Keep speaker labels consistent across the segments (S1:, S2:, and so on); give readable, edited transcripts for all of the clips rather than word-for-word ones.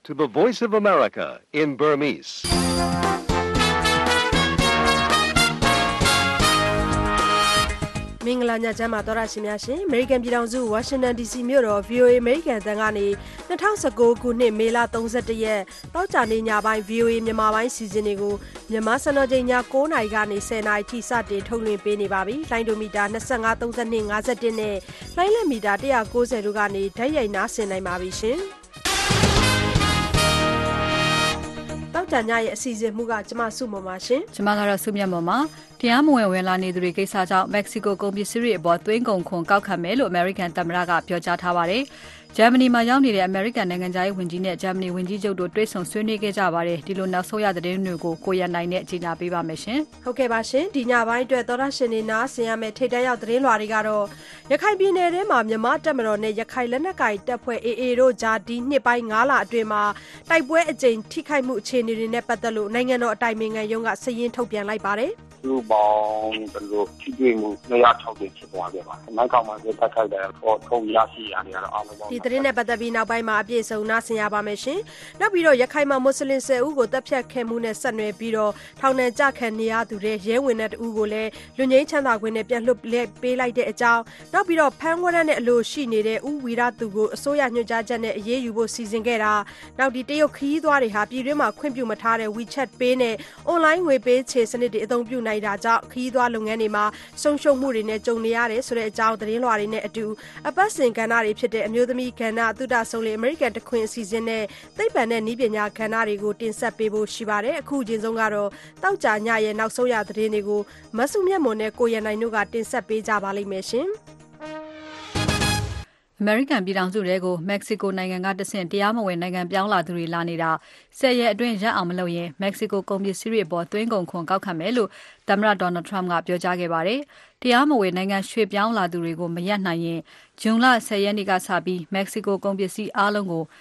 S1: to the Voice of America in Burmese.
S2: ။မင်္ဂလာညချမ်းပါသောရရှိများရှင် American ပြည်ထောင်စု Washington DC မြို့တော် VOA American တန်ကနေ2019ခုနှစ်မေလ31ရက်တောက်ကြနေညပိုင်း VOA မြန်မာပိုင်းစီစဉ်တွေကိုမြန်မာစံတော်ချိန်ည9:00နာရီကနေ10:00နာရီထိစတင်ထုတ်လွှင့်ပေးနေပါပြီ။လိုင်းဒိုမီတာ25 32 51နဲ့လိုင်းလက်မီတာ190တို့ကနေဓာတ်ရိုက်နားဆင်နိုင်ပါပြီရှင်။တောက်ကြညရဲ့အစီအစဉ်မှုကကျမစုမပါရှင်
S3: ။ကျမကတော့စုမြတ်မော်ပါ။တရားမဝင်ဝင်လာနေသူတွေကိစ္စကြောင့်မက္ကဆီကိုကုန်ပစ္စည်းတွေအပေါ်သွင်းကုန်ခွန်ကောက်ခံမယ်လို့ American သမ္မတကပြောကြားထားပါတယ်။ဂျာမနီမှာရောက်နေတဲ့ American နိုင်ငံသားရေးဝန်ကြီးနဲ့ဂျာမနီဝန်ကြီးချုပ်တို့တွေ့ဆုံဆွေးနွေးခဲ့ကြပါတယ်။ဒီလိုနောက်ဆုံးရသတင်းတွေကိုကိုရနိုင်နဲ့ကြီးညာပေးပါမယ်ရှင်
S2: ။ဟုတ်ကဲ့ပါရှင်။ဒီညပိုင်းအတွက်သောရရှင်နေနာဆင်ရမယ့်ထိပ်တန်းရောက်သတင်းလွှာတွေကတော့ရခိုင်ပြည်နယ်ထဲမှာမြန်မာတပ်မတော်နဲ့ရခိုင်လက်နက်ကိုင်တပ်ဖွဲ့ AA တို့ကြားဒီနှစ်ပိုင်း9လအတွင်းမှာတိုက်ပွဲအကြိမ်ထိခိုက်မှုအခြေအနေတွေနဲ့ပတ်သက်လို့နိုင်ငံတော်အတိုင်ပင်ခံရုံးကစာရင်းထုတ်ပြန်လိုက်ပါတယ်။
S4: သူ့ပေါင်းဘယ်လိုထိတွေ့မှု260ဖြစ်သွားခဲ့ပါတယ်။နောက်ကောင်မှတက်ခိုက်တယ်ထုံရရှိရတယ်ကတော့အားလုံး
S2: ပေါ့။ဒီသတင်းနဲ့ပတ်သက်ပြီးနောက်ပိုင်းမှာအပြည့်စုံနားဆင်ရပါမယ်ရှင်။နောက်ပြီးတော့ရခိုင်မှာမွတ်စလင်10ဦးကိုတပ်ဖြတ်ခဲ့မှုနဲ့ဆက်နွယ်ပြီးတော့ထောင်ဒဏ်ကြခံနေရသူတွေရဲဝင်တဲ့တဦးကိုလည်းလူငင်းချမ်းသာခွင့်နဲ့ပြန်လွှတ်ပေးလိုက်တဲ့အကြောင်းနောက်ပြီးတော့ဖမ်းဝရမ်းနဲ့အလိုရှိနေတဲ့ဦးဝီရသူကိုအစိုးရညွှန်ကြားချက်နဲ့အရေးယူဖို့စီစဉ်ခဲ့တာနောက်ဒီတရုတ်ခီးသွားတွေဟာပြည်တွင်းမှာခွင့်ပြုမထားတဲ့ WeChat Pay နဲ့ online ငွေပေးချေစနစ်တွေအသုံးပြုနိုင်တာကြောင့်ခီးသွားလုပ်ငန်းတွေမှာဆုံးရှုံးမှုတွေနဲ့ကြုံနေရတယ်ဆိုတဲ့အကြောင်းသတင်းလွှာတွေနဲ့အတူအပတ်စဉ်ကဏ္ဍတွေဖြစ်တဲ့အမျိုးသမီးကဏ္ဍသုတဆုံးလေ American တခွင်အစီအစဉ်နဲ့သိပ္ပံနဲ့နည်းပညာကဏ္ဍတွေကိုတင်ဆက်ပေးဖို့ရှိပါတယ်အခုချင်းဆုံးကတော့တောက်ကြညရဲ့နောက်ဆုံးရသတင်းတွေကိုမဆုမြတ်မွန်နဲ့ကိုရနိုင်တို့ကတင်ဆက်ပေးကြပါလိမ့်မယ်ရှင်
S3: American ပြည်ထောင်စုတွေကို Mexico နိုင်ငံကတဆင့်တရားမဝင်နိုင်ငံပြောင်းလာသူတွေလာနေတာ10ရက်အတွင်းရပ်အောင်မလုပ်ရင် Mexico ကုန်ပစ္စည်းတွေအပေါ်သွင်းကုန်ခွန်ကောက်ခံမယ်လို့သမ္မတ Donald Trump ကပြောကြားခဲ့ပါတယ်။တရားမဝင်နိုင်ငံရွှေ့ပြောင်းလာသူတွေကိုမရပ်နိုင်ရင်ဇွန်လ10ရက်နေ့ကစပြီး Mexico ကုန်ပစ္စည်းအားလုံးကို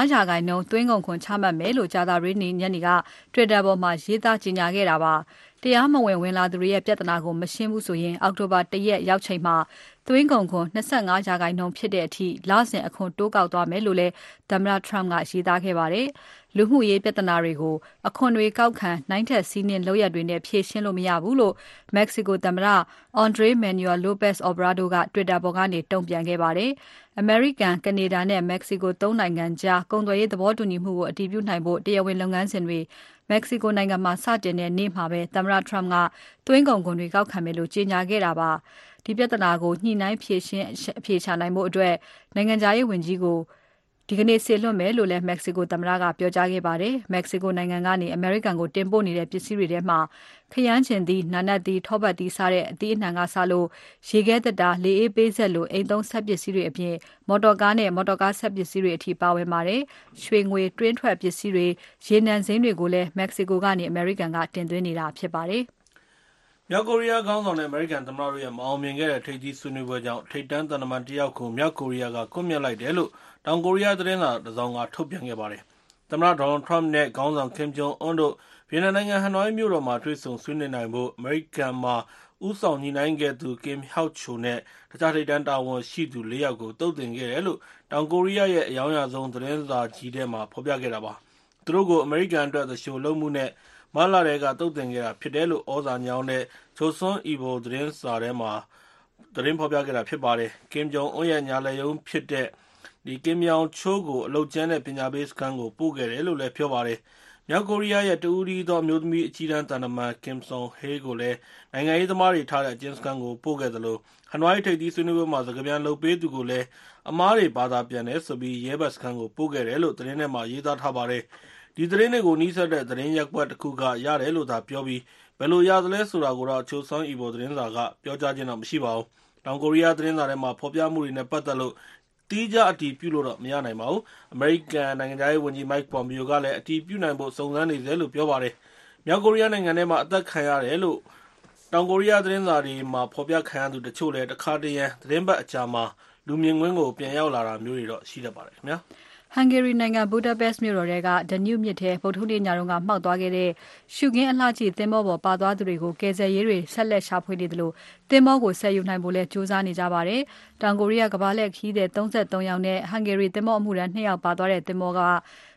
S3: 9%သွင်းကုန်ခွန်ချမှတ်မယ်လို့ကြာသပတေးနေ့ညနေက Twitter ပေါ်မှာရေးသားကြေညာခဲ့တာပါ။တရားမဝင်ဝင်လာသူတွေရဲ့ပြဿနာကိုမရှင်းဘူးဆိုရင်အောက်တိုဘာ1ရက်ရောက်ချိန်မှာသွင်းကုန်ခွန်25%ဖြစ်တဲ့အထိလစဉ်အခွန်တိုးကောက်သွားမယ်လို့လည်းသမ္မတ Trump ကရေးသားခဲ့ပါတယ်။လူမှုရေးပြဿနာတွေကိုအခွန်တွေကောက်ခံနိုင်ထက်စီးနှင်းလုပ်ရက်တွေနဲ့ဖြေရှင်းလို့မရဘူးလို့ Mexico သမ္မတ Andres Manuel Lopez Obrador က Twitter ပေါ်ကနေတုံ့ပြန်ခဲ့ပါတယ်။ American, Canada နဲ့ Mexico 3နိုင်ငံကြားကုန်သွယ်ရေးသဘောတူညီမှုကိုအတည်ပြုနိုင်ဖို့တရားဝင်လုပ်ငန်းစဉ်တွေMexico နိုင်ငံမှာစတင်တဲ့နေ့မှာပဲသမ္မတ Trump ကသွင်းကုန်ခွန်တွေကောက်ခံမယ်လို့ကြေညာခဲ့တာပါ။ဒီပြဿနာကိုညှိနှိုင်းဖြေရှာနိုင်ဖို့အတွက်နိုင်ငံခြားရေးဝန်ကြီးကိုဒီကနေ့စေလွှတ်မယ်လို့လည်း Mexico သမ္မတကပြောကြားခဲ့ပါတယ်။ Mexico နိုင်ငံကနေ American ကိုတင်ပို့နေတဲ့ပစ္စည်းတွေထဲမှာခရမ်းချဉ်သီး၊နာနတ်သီး၊ထောပတ်သီးစတဲ့အသီးအနှံကစလို့ရေခဲသေတ္တာ၊လေအေးပေးစက်လိုအိမ်သုံးစက်ပစ္စည်းတွေအပြင်မော်တော်ကားနဲ့မော်တော်ကားစက်ပစ္စည်းတွေအထိပါဝင်ပါတယ်။ရွှေငွေတွင်းထွက်ပစ္စည်းတွေရေနံစိမ်းတွေကိုလည်း Mexico ကနေ American ကတင်သွင်းနေတာဖြစ်ပါတယ်
S5: ။မြောက်ကိုရီးယားခေါင်းဆောင်တဲ့ American သမ္မတတို့ရဲ့မအောင်မြင်ခဲ့တဲ့ထိပ်သီးဆွေးနွေးပွဲကြောင့်ထိပ်တန်းသံတမန်တယောက်ကိုမြောက်ကိုရီးယားကကွပ်မျက်လိုက်တယ်လို့တောင်ကိုရီးယားသတင်းစာတစ်စောင်ကထုတ်ပြန်ခဲ့ပါတယ်။သမ္မတ Donald Trump နဲ့ခေါင်းဆောင် Kim Jong Un တို့ဗီယက်နမ်နိုင်ငံဟနွိုင်းမြို့တော်မှာတွေ့ဆုံဆွေးနွေးနိုင်ဖို့အမေရိကန်မှာဦးဆောင်ညှိနှိုင်းခဲ့သူ Kim Hyok-chol နဲ့တခြားထိပ်တန်းတာဝန်ရှိသူ4ယောက်ကိုသုတ်သင်ခဲ့တယ်လို့တောင်ကိုရီးယားရဲ့အယောင်ရဆုံးသတင်းစာကြီးထဲမှာဖော်ပြခဲ့တာပါ။သူတို့ကိုအမေရိကန်အတွက်သရှိုလ်မှုနဲ့မလာတဲ့ကသုတ်သင်ခဲ့တာဖြစ်တယ်လို့ဩဇာညောင်းတဲ့ Chosun Ilbo သတင်းစာထဲမှာသတင်းဖော်ပြခဲ့တာဖြစ်ပါတယ်။ Kim Jong Un ရဲ့ညာလက်ရုံးဖြစ်တဲ့Kim Yong-chol ကိုအလုပ်ကျန်းတဲ့ပညာပေးစခန်းကိုပို့ခဲ့တယ်လို့လည်းပြောပါတယ်။မြောက်ကိုရီးယားရဲ့တဦးတည်းသောအမျိုးသမီးအကြီးတန်းသံတမန် Kim Song-hye ကိုလည်းနိုင်ငံရေးသမားတွေထားတဲ့အကျဉ်းစခန်းကိုပို့ခဲ့သလိုဟနွိုင်းထိပ်သီးဆွေးနွေးပွဲမှာစကားပြန်လုပ်ပေးသူကိုလည်းအမားတွေဘာသာပြန်တယ်ဆိုပြီးရဲဘက်စခန်းကိုပို့ခဲ့တယ်လို့သတင်းထဲမှာရေးသားထားပါတယ်။ဒီသတင်းတွေကိုနှီးစပ်တဲ့သတင်းရပ်ကွက်တစ်ခုကရတယ်လို့သာပြောပြီးဘယ်လိုရသလဲဆိုတာကိုတော့Chosun Ilbo သတင်းစာကပြောကြားခြင်းတော့မရှိပါဘူး။တောင်ကိုရီးယားသတင်းစာထဲမှာဖော်ပြမှုတွေနဲ့ပတ်သက်လို့တီးခြားအတည်ပြုလို့တော့မရနိုင်ပါဘူး။အမေရိကန်နိုင်ငံသားရေးဝန်ကြီး Mike Pompeo ကလည်းအတည်ပြုနိုင်ဖို့စုံစမ်းနေတယ်လို့ပြောပါတယ်။မြောက်ကိုရီးယားနိုင်ငံထဲမှာအသက်ခံရတယ်လို့တောင်ကိုရီးယားသတင်းစာတွေမှာဖော်ပြခံရသူတချို့လည်းတခါတရံသတင်းပတ်အကြာမှာလူမြင်ကွင်းကိုပြန်ရောက်လာတာမျိုးတွေတော့ရှိတတ်ပါတယ်ခင်ဗျာ။
S3: ဟန်ဂေရီနိုင်ငံ Budapest မြို့တော်ထဲက Danube မြစ်ထဲဗုဒ္ဓဟူးနေ့ညကမှောက်သွားခဲ့တဲ့ရှုခင်းအလှကြည့်သင်္ဘောပေါ်ပါသွားသူတွေကိုကယ်ဆယ်ရေးတွေဆက်လက်ရှာဖွေနေတယ်လို့သင်္ဘောကိုဆယ်ယူနိုင်ဖို့လည်းကြိုးစားနေကြပါတယ်။တောင်ကိုရီးယားကမ္ဘာလှည့်ခရီးသည်33ယောက်နဲ့ဟန်ဂေရီသင်္ဘောအမှုထမ်း2ယောက်ပါသွားတဲ့သင်္ဘောက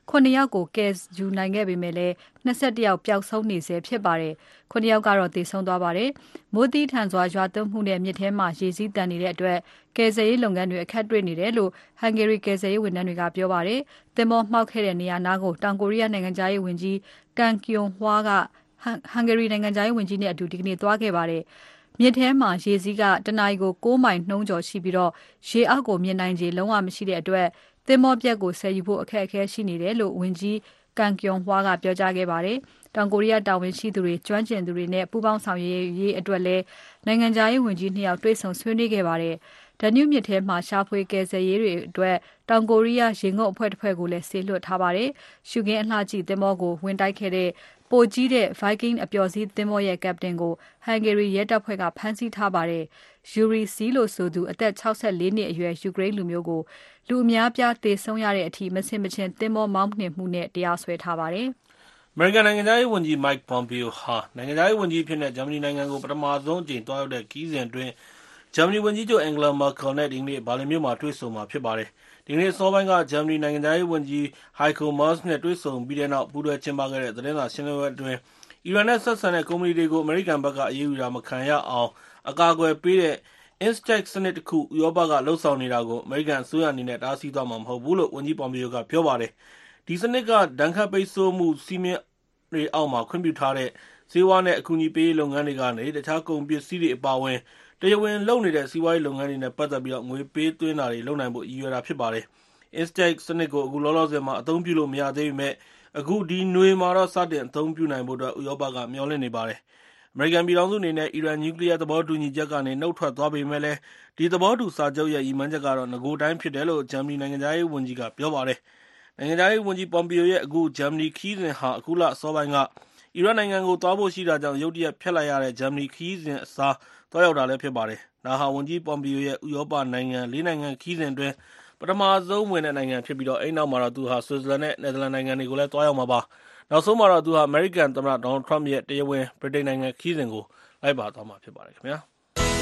S3: 9 ယောက်ကိုကယ်ယူနိုင်ခဲ့ပေမဲ့လည်း21ယောက်ပျောက်ဆုံးနေဆဲဖြစ်ပါတယ်။9ယောက်ကတော့သေဆုံးသွားပါတယ်။မိုးသီးထန်စွာရွာသွန်းမှုနဲ့မြစ်ထဲမှာရေစီးတန်နေတဲ့အတွက်ကယ်ဆယ်ရေးလုပ်ငန်းတွေအခက်တွေ့နေတယ်လို့ဟန်ဂေရီကယ်ဆယ်ရေးဝန်ထမ်းတွေကပြောပါတယ်။သင်္ဘောမှောက်ခဲ့တဲ့နေရာနားကိုတောင်ကိုရီးယားနိုင်ငံသားရေးဝန်ကြီးကန်ကျွန်ဟွာကဟန်ဂေရီနိုင်ငံသားရေးဝန်ကြီးနဲ့အတူဒီကနေ့သွားခဲ့ပါတယ်။မြစ်ထဲမှာရေစီးကတနအီကို6မိုင်နှုန်းကျော်ရှိပြီးရေအောက်ကိုမြင်နိုင်ခြေလုံးဝမရှိတဲ့အတွက်သင်္ဘောပြက်ကိုဆယ်ယူဖို့အခက်အခဲရှိနေတယ်လို့ဝန်ကြီးကန်ကျွန်ဟွာကပြောကြားခဲ့ပါတယ်။တောင်ကိုရီးယားတာဝန်ရှိသူတွေကျွမ်းကျင်သူတွေနဲ့ပူးပေါင်းဆောင်ရွက်ရေးအတွက်လည်းနိုင်ငံခြားရေးဝန်ကြီး2ယောက်တွေ့ဆုံဆွေးနွေးခဲ့ပါတယ်။ဒန်နူးမြစ်ထဲမှာရှာဖွေကယ်ဆယ်ရေးတွေအတွက်တောင်ကိုရီးယားရေငုပ်အဖွဲ့တစ်ဖွဲ့ကိုလည်းဆေလွှတ်ထားပါတယ်။ရှုခင်းအလှကြည့်သင်္ဘောကိုဝင်တိုက်ခဲ့တဲ့ပိုကြီးတဲ့ Viking အပျော်စီးသင်္ဘောရဲ့ကပ္ပတင်ကိုဟန်ဂေရီရဲတပ်ဖွဲ့ကဖမ်းဆီးထားပါတယ်။ Yuri C လို့ဆိုသူအသက်64နှစ်အရွယ်ယူကရိန်းလူမျိုးကိုလူအများပြားသေဆုံးရတဲ့အထိမဆင်မခြင်သင်္ဘောမောင်းနှင်မှုနဲ့တရားစွဲထားပါတယ်။
S5: အမေရိကန်နိုင်ငံသားရေးဝန်ကြီး Mike Pompeo ဟာနိုင်ငံသားရေးဝန်ကြီးဖြစ်တဲ့ဂျာမနီနိုင်ငံကိုပထမဆုံးအကြိမ်သွားရောက်တဲ့ခရီးစဉ်အတွင်းဂျာမနီဝန်ကြီးချုပ် Angela Merkel နဲ့ဒီကနေ့ဘာလင်မြို့မှာတွေ့ဆုံမှာဖြစ်ပါတယ်။ဒီကနေ့စောပိုင်းကဂျာမနီနိုင်ငံသားရေးဝန်ကြီး Heiko Maas နဲ့တွေ့ဆုံပြီးတဲ့နောက်ပူးတွဲကျင်းပခဲ့တဲ့သတင်းစာရှင်းလင်းပွဲအတွင်းအီရန်နဲ့ဆက်ဆံတဲ့ကုမ္ပဏီတွေကိုအမေရိကန်ဘက်ကအရေးယူတာမခံရအောင်အကာအကွယ်ပေးတဲ့ Instex စနစ်တစ်ခုဥရောပကလှုပ်ဆောင်နေတာကိုအမေရိကန်အစိုးရအနေနဲ့တားဆီးသွားမှာမဟုတ်ဘူးလို့ဝန်ကြီး Pompeo ကပြောပါတယ်။ဒီစနစ်ကဒဏ်ခတ်ပိတ်ဆို့မှုစည်းမျဉ်းတွေအောက်မှာခွင့်ပြုထားတဲ့ဆေးဝါးနဲ့အကူအညီပေးရေးလုပ်ငန်းတွေကနေတခြားကုန်ပစ္စည်းတွေအပါအဝင်တရားဝင်လုပ်နေတဲ့စီးပွားရေးလုပ်ငန်းတွေနဲ့ပတ်သက်ပြီးငွေပေးသွင်းတာတွေလုပ်နိုင်ဖို့ရည်ရွယ်တာဖြစ်ပါတယ်။ Instex စနစ်ကိုအခုလောလောဆယ်မှာအသုံးပြုလို့မရသေးပေမဲ့အခုဒီနွေမှာတော့စတင်အသုံးပြုနိုင်ဖို့အတွက်ဥရောပကမျှော်လင့်နေပါတယ်။အမေရိကန်ပြည်ထောင်စုအနေနဲ့အီရန်နျူကလ িয়ার သဘောတူညီချက်ကနေနှုတ်ထွက်သွားပေမဲ့လည်းဒီသဘောတူစာချုပ်ရဲ့ရည်မှန်းချက်ကတော့ငကိုတိုင်းဖြစ်တယ်လို့ဂျာမနီနိုင်ငံသားရေးဝန်ကြီးကပြောပါတယ်။နိုင်ငံသားရေးဝန်ကြီး Pompeo ရဲ့အခုဂျာမနီခရီးစဉ်ဟာအခုလအစောပိုင်းကအီရတ်နိုင်ငံကိုသွားဖို့ရှိတာကြောင့်ရုတ်တရက်ဖျက်လိုက်ရတဲ့ဂျာမနီခရီးစဉ်အစားသွားရောက်တာလည်းဖြစ်ပါတယ်။ဒါဟာဝန်ကြီး Pompeo ရဲ့ဥရောပနိုင်ငံ4နိုင်ငံခရီးစဉ်အတွင်းပထမဆုံးဝင်တဲ့နိုင်ငံဖြစ်ပြီးအဲ့နောက်မှာတော့သူဟာဆွစ်ဇာလန်နဲ့နယ်သာလန်နိုင်ငံတွေကိုလည်းသွားရောက်မှာပါ။နောက်ဆုံးမှာတော့သူဟာအမေရိကန်သမ္မတဒေါ်နယ်ထရမ့်ရဲ့တရားဝင်ဗြိတိန်နိုင်ငံခရီးစဉ်ကိုလိုက်ပါသွားမှာဖြစ်ပါတယ်ခင်ဗျာ။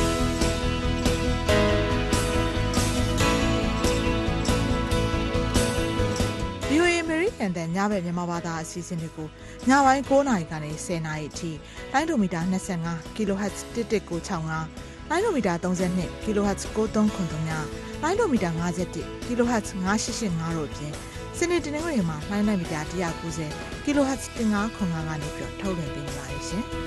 S6: VOA အမေရိကန်တန်ညဘက်မြန်မာဘာသာအစီအစဉ်တွေကိုညပိုင်း9:00 နာရီကနေ10:00 နာရီအထိလိုင်းဒိုမီတာ25 kHz 11965လိုင်းဒိုမီတာ32 kHz 9393လိုင်းဒိုမီတာ51 kHz 9885တို့အပြင်စနေတနင်္ဂနွေမှာလိုင်းမီတာ190 kHz 1505ကနေပြီးထုတ်လွှင့်ပေးနေပါတယ်ရှင်။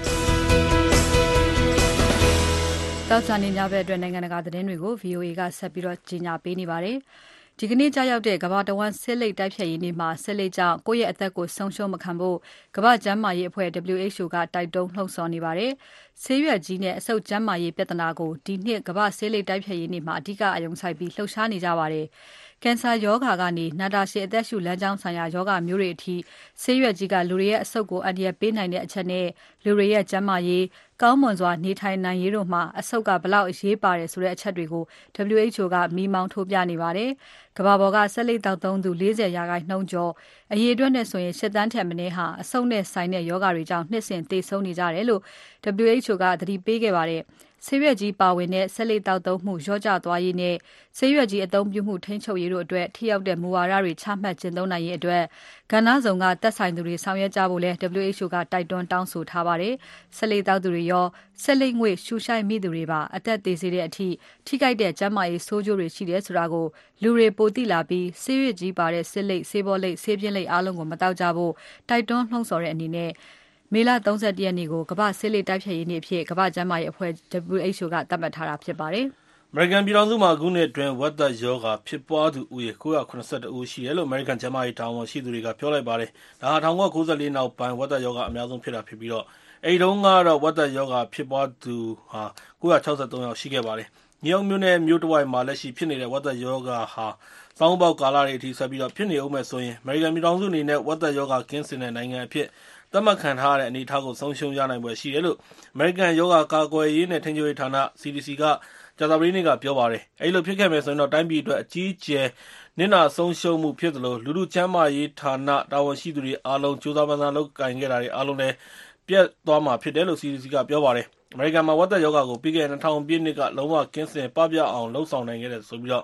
S3: တောက်ချာနေညဘက်အတွက်နိုင်ငံတကာသတင်းတွေကို VOA ကဆက်ပြီးကြီးညာပေးနေပါတယ်။ဒီကနေ့ကြာရောက်တဲ့ကမ္ဘာတဝန်းဆေးလိပ်တိုက်ဖျက်ရေးနေ့မှာဆေးလိပ်ကြောင့်ကိုယ့်ရဲ့အသက်ကိုဆုံးရှုံးမခံဖို့ကမ္ဘာ့ကျန်းမာရေးအဖွဲ့ WHO ကတိုက်တွန်းလှုံ့ဆော်နေပါတယ်။ဆေးရွက်ကြီးနဲ့အဆုတ်ကျန်းမာရေးပြဿနာကိုဒီနှစ်ကမ္ဘာ့ဆေးလိပ်တိုက်ဖျက်ရေးနေ့မှာအဓိကအယုံဆိုင်ပြီးလှုပ်ရှားနေကြပါတယ်။ကင်ဆာရောဂါကနေနာတာရှည်အသက်ရှူလမ်းကြောင်းဆိုင်ရာရောဂါမျိုးတွေအထိဆေးရွက်ကြီးကလူတွေရဲ့အဆုတ်ကိုအန္တရာယ်ပေးနိုင်တဲ့အချက်နဲ့လူတွေရဲ့ကျန်းမာရေးကောင်းမွန်စွာနေထိုင်နိုင်ရေးတို့မှာအဆုတ်ကဘလောက်အရေးပါတယ်ဆိုတဲ့အချက်တွေကို WHO ကမီးမောင်းထိုးပြနေပါတယ်။ကမ္ဘာပေါ်ကဆေးလိပ်တောက်သုံးသူ40%ကျော်အရေးအတွက်နဲ့ဆိုရင်8 သန်းထက်မနည်းဟာအဆုတ်နဲ့ဆိုင်တဲ့ရောဂါတွေကြောင့်နှစ်စဉ်သေဆုံးနေကြတယ်လို့ WHO ကသတိပေးခဲ့ပါတယ်။ဆေးရွက်ကြီးပါဝင်တဲ့ဆေးလိပ်တောက်သုံးမှုလျော့ကျသွားရေးနဲ့ဆေးရွက်ကြီးအသုံးပြုမှုထိန်းချုပ်ရေးတို့အတွက်ထိရောက်တဲ့မူဝါဒတွေချမှတ်ကျင့်သုံးနိုင်ရေးအတွက်ကဏ္ဍစုံကသက်ဆိုင်သူတွေဆောင်ရွက်ကြဖို့လဲ WHO ကတိုက်တွန်းတောင်းဆိုထားပါတယ်။ဆေးလိပ်တောက်သူတွေရောဆေးလိပ်ငွေ့ရှူရှိုက်မိသူတွေပါအသက်သေစေတဲ့အထိထိခိုက်တဲ့ကျန်းမာရေးဆိုးကျိုးတွေရှိတယ်ဆိုတာကိုလူတွေပိုသိလာပြီးဆေးရွက်ကြီးပါတဲ့ဆေးလိပ်ဆေးဘောလိပ်ဆေးပြင်းလိပ်အားလုံးကိုမတောက်ကြဖို့တိုက်တွန်းလှုံ့ဆော်တဲ့အနေနဲ့မေလ31ရက်နေ့ကိုကမ္ဘာ့ဆေးလိပ်တိုက်ဖျက်ရေးနေ့အဖြစ်ကမ္ဘာ့ကျန်းမာရေးအဖွဲ့ WHO ကသတ်မှတ်ထားတာဖြစ်ပါတယ်။
S5: အမေရိကန်ပြည်ထောင်စုမှာအခုနှစ်အတွင်းဝက်သက်ရောဂါဖြစ်ပွားသူဦးရေ981ဦးရှိတယ်လို့အမေရိကန်ကျန်းမာရေးတာဝန်ရှိသူတွေကပြောလိုက်ပါတယ်။ဒါဟာ1994နောက်ပိုင်းဝက်သက်ရောဂါအများဆုံးဖြစ်တာဖြစ်ပြီးအဲဒီတုန်းကတော့ဝက်သက်ရောဂါဖြစ်ပွားသူဟာ963ယောက်ရှိခဲ့ပါတယ်။နယူးယောက်မြို့နဲ့မြို့တစ်ဝိုက်မှာလက်ရှိဖြစ်နေတဲ့ဝက်သက်ရောဂါဟာစောင်းပေါက်ကာလတွေအထိဆက်ပြီးဖြစ်နေဦးမယ်ဆိုရင်အမေရိကန်ပြည်ထောင်စုအနေနဲ့ဝက်သက်ရောဂါကင်းစင်တဲ့နိုင်ငံအဖြစ်သတ်မှတ်ခံထားရတဲ့အနေအထားကိုဆုံးရှုံးရနိုင်ဖွယ်ရှိတယ်လို့အမေရိကန်ရောဂါကာကွယ်ရေးနဲ့ထိန်းချုပ်ရေးဌာန CDC ကကြာသပတေးနေ့ကပြောပါတယ်။အဲဒီလိုဖြစ်ခဲ့မယ်ဆိုရင်တော့တိုင်းပြည်အတွက်အကြီးအကျယ်နစ်နာဆုံးရှုံးမှုဖြစ်သလိုလူထုကျန်းမာရေးဌာနတာဝန်ရှိသူတွေအားလုံးကြိုးစားပမ်းစားလုပ်ကိုင်ခဲ့တာတွေအားလုံးလည်းပြတ်သွားမှာဖြစ်တယ်လို့ CDC ကပြောပါတယ်။အမေရိကန်မှာဝက်သက်ရောဂါကိုပြီးခဲ့တဲ့2000ပြည့်နှစ်ကလုံးဝကင်းစင်ပပျောက်အောင်လှုံ့ဆော်နိုင်ခဲ့တယ်ဆိုပြီး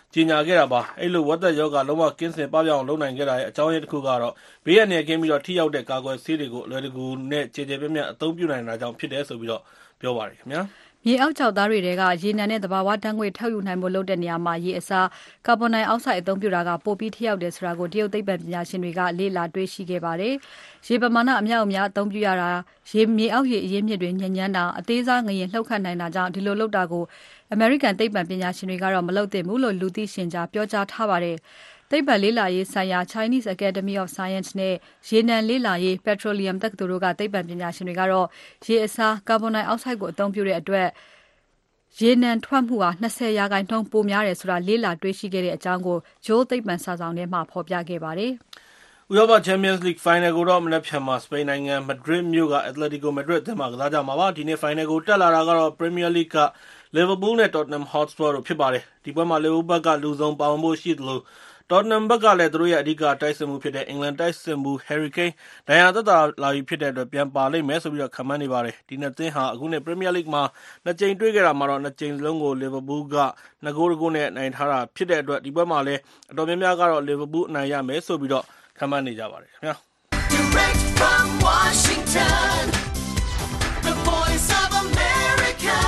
S5: ကြေညာခဲ့တာပါ။အဲ့လိုဝက်သက်ရောဂါလုံးဝကင်းစင်ပပျောက်အောင်လုပ်နိုင်ခဲ့တာရဲ့အကြောင်းရင်းတစ်ခုကတော့ဘေးရန်နယ်ကင်းပြီးတော့ထိရောက်တဲ့ကာကွယ်ဆေးတွေကိုအလွယ်တကူနဲ့ကျေကျေပြန့်ပြန့်အသုံးပြုနိုင်တာကြောင့်ဖြစ်တယ်ဆိုပြီးတော့ပြောပါတယ်ခင်ဗျာ
S3: မြေအောက်ကျောက်သားတွေကရေနံနဲ့သဘာဝဓာတ်ငွေ့ထုတ်ယူနိုင်ဖို့လုပ်တဲ့နေရာမှာရေအစားကာဗွန်ဒိုင်အောက်ဆိုက်အသုံးပြုတာကပိုပြီးထိရောက်တယ်ဆိုတာကိုတရုတ်သိပ္ပံပညာရှင်တွေကလေ့လာတွေ့ရှိခဲ့ပါတယ်။ရေပမာဏအများအများအသုံးပြုရတာမြေအောက်ရေအရင်းမြစ်တွေညဉ့်ညမ်းတာအသေးစားငရင်လှုပ်ခတ်နိုင်တာကြောင့်ဒီလိုလုပ်တာကိုအမေရိကန်သိပ္ပံပညာရှင်တွေကတော့မလုပ်သင့်ဘူးလို့လူသိရှင်ကြားပြောကြားထားပါတယ်။သိပ္ပံလေ့လာရေးဆိုင်ရာ Chinese Academy of Science နဲ့ရေနံလေ့လာရေး Petroleum တက္ကသိုလ်တို့ကသိပ္ပံပညာရှင်တွေကတော့ရေအစားကာဗွန်ဒိုင်အောက်ဆိုက်ကိုအသုံးပြုတဲ့အတွက်ရေနံထွက်မှုဟာ20%ပိုများတယ်ဆိုတာလေ့လာတွေ့ရှိခဲ့တဲ့အကြောင်းကိုဂျိုးသိပ္ပံစာဆောင်ထဲမှာဖော်ပြခဲ့ပါတယ်
S5: ။ဥရောပ Champions League Final ကိုတော့မနက်ဖြန်မှာစပိန်နိုင်ငံမက်ဒရစ်မြို့က Atletico Madrid အသင်းမှာကစားကြမှာပါ။ဒီနေ့ Final ကိုတက်လာတာကတော့ Premier League က Liverpool နဲ့ Tottenham Hotspur တို့ဖြစ်ပါတယ်။ဒီပွဲမှာ Liverpool ဘက်ကလူဆုံးပါဝင်ဖို့ရှိသလိုTottenham ဘက်ကလည်းသူတို့ရဲ့အဓိကတိုက်စစ်မှုဖြစ်တဲ့အင်္ဂလန်တိုက်စစ်မှု Harry Kane ဒဏ်ရာသက်သာလာပြီဖြစ်တဲ့အတွက်ပြန်ပါလိမ့်မယ်ဆိုပြီးတော့ခန့်မှန်းနေပါတယ်။ဒီနှစ်သင်းဟာအခုနှစ် Premier League မှာ2ကြိမ်တွေ့ခဲ့တာမှာတော့2ကြိမ်လုံးကို Liverpool က2ဂိုး1ဂိုးနဲ့နိုင်ထားတာဖြစ်တဲ့အတွက်ဒီပွဲမှာလည်းအတော်များများကတော့ Liverpool အနိုင်ရမယ်ဆိုပြီးတော့ခန့်မှန်းနေကြပါတယ်ခင်ဗျာ။ Direct from Washington
S2: The Voice of America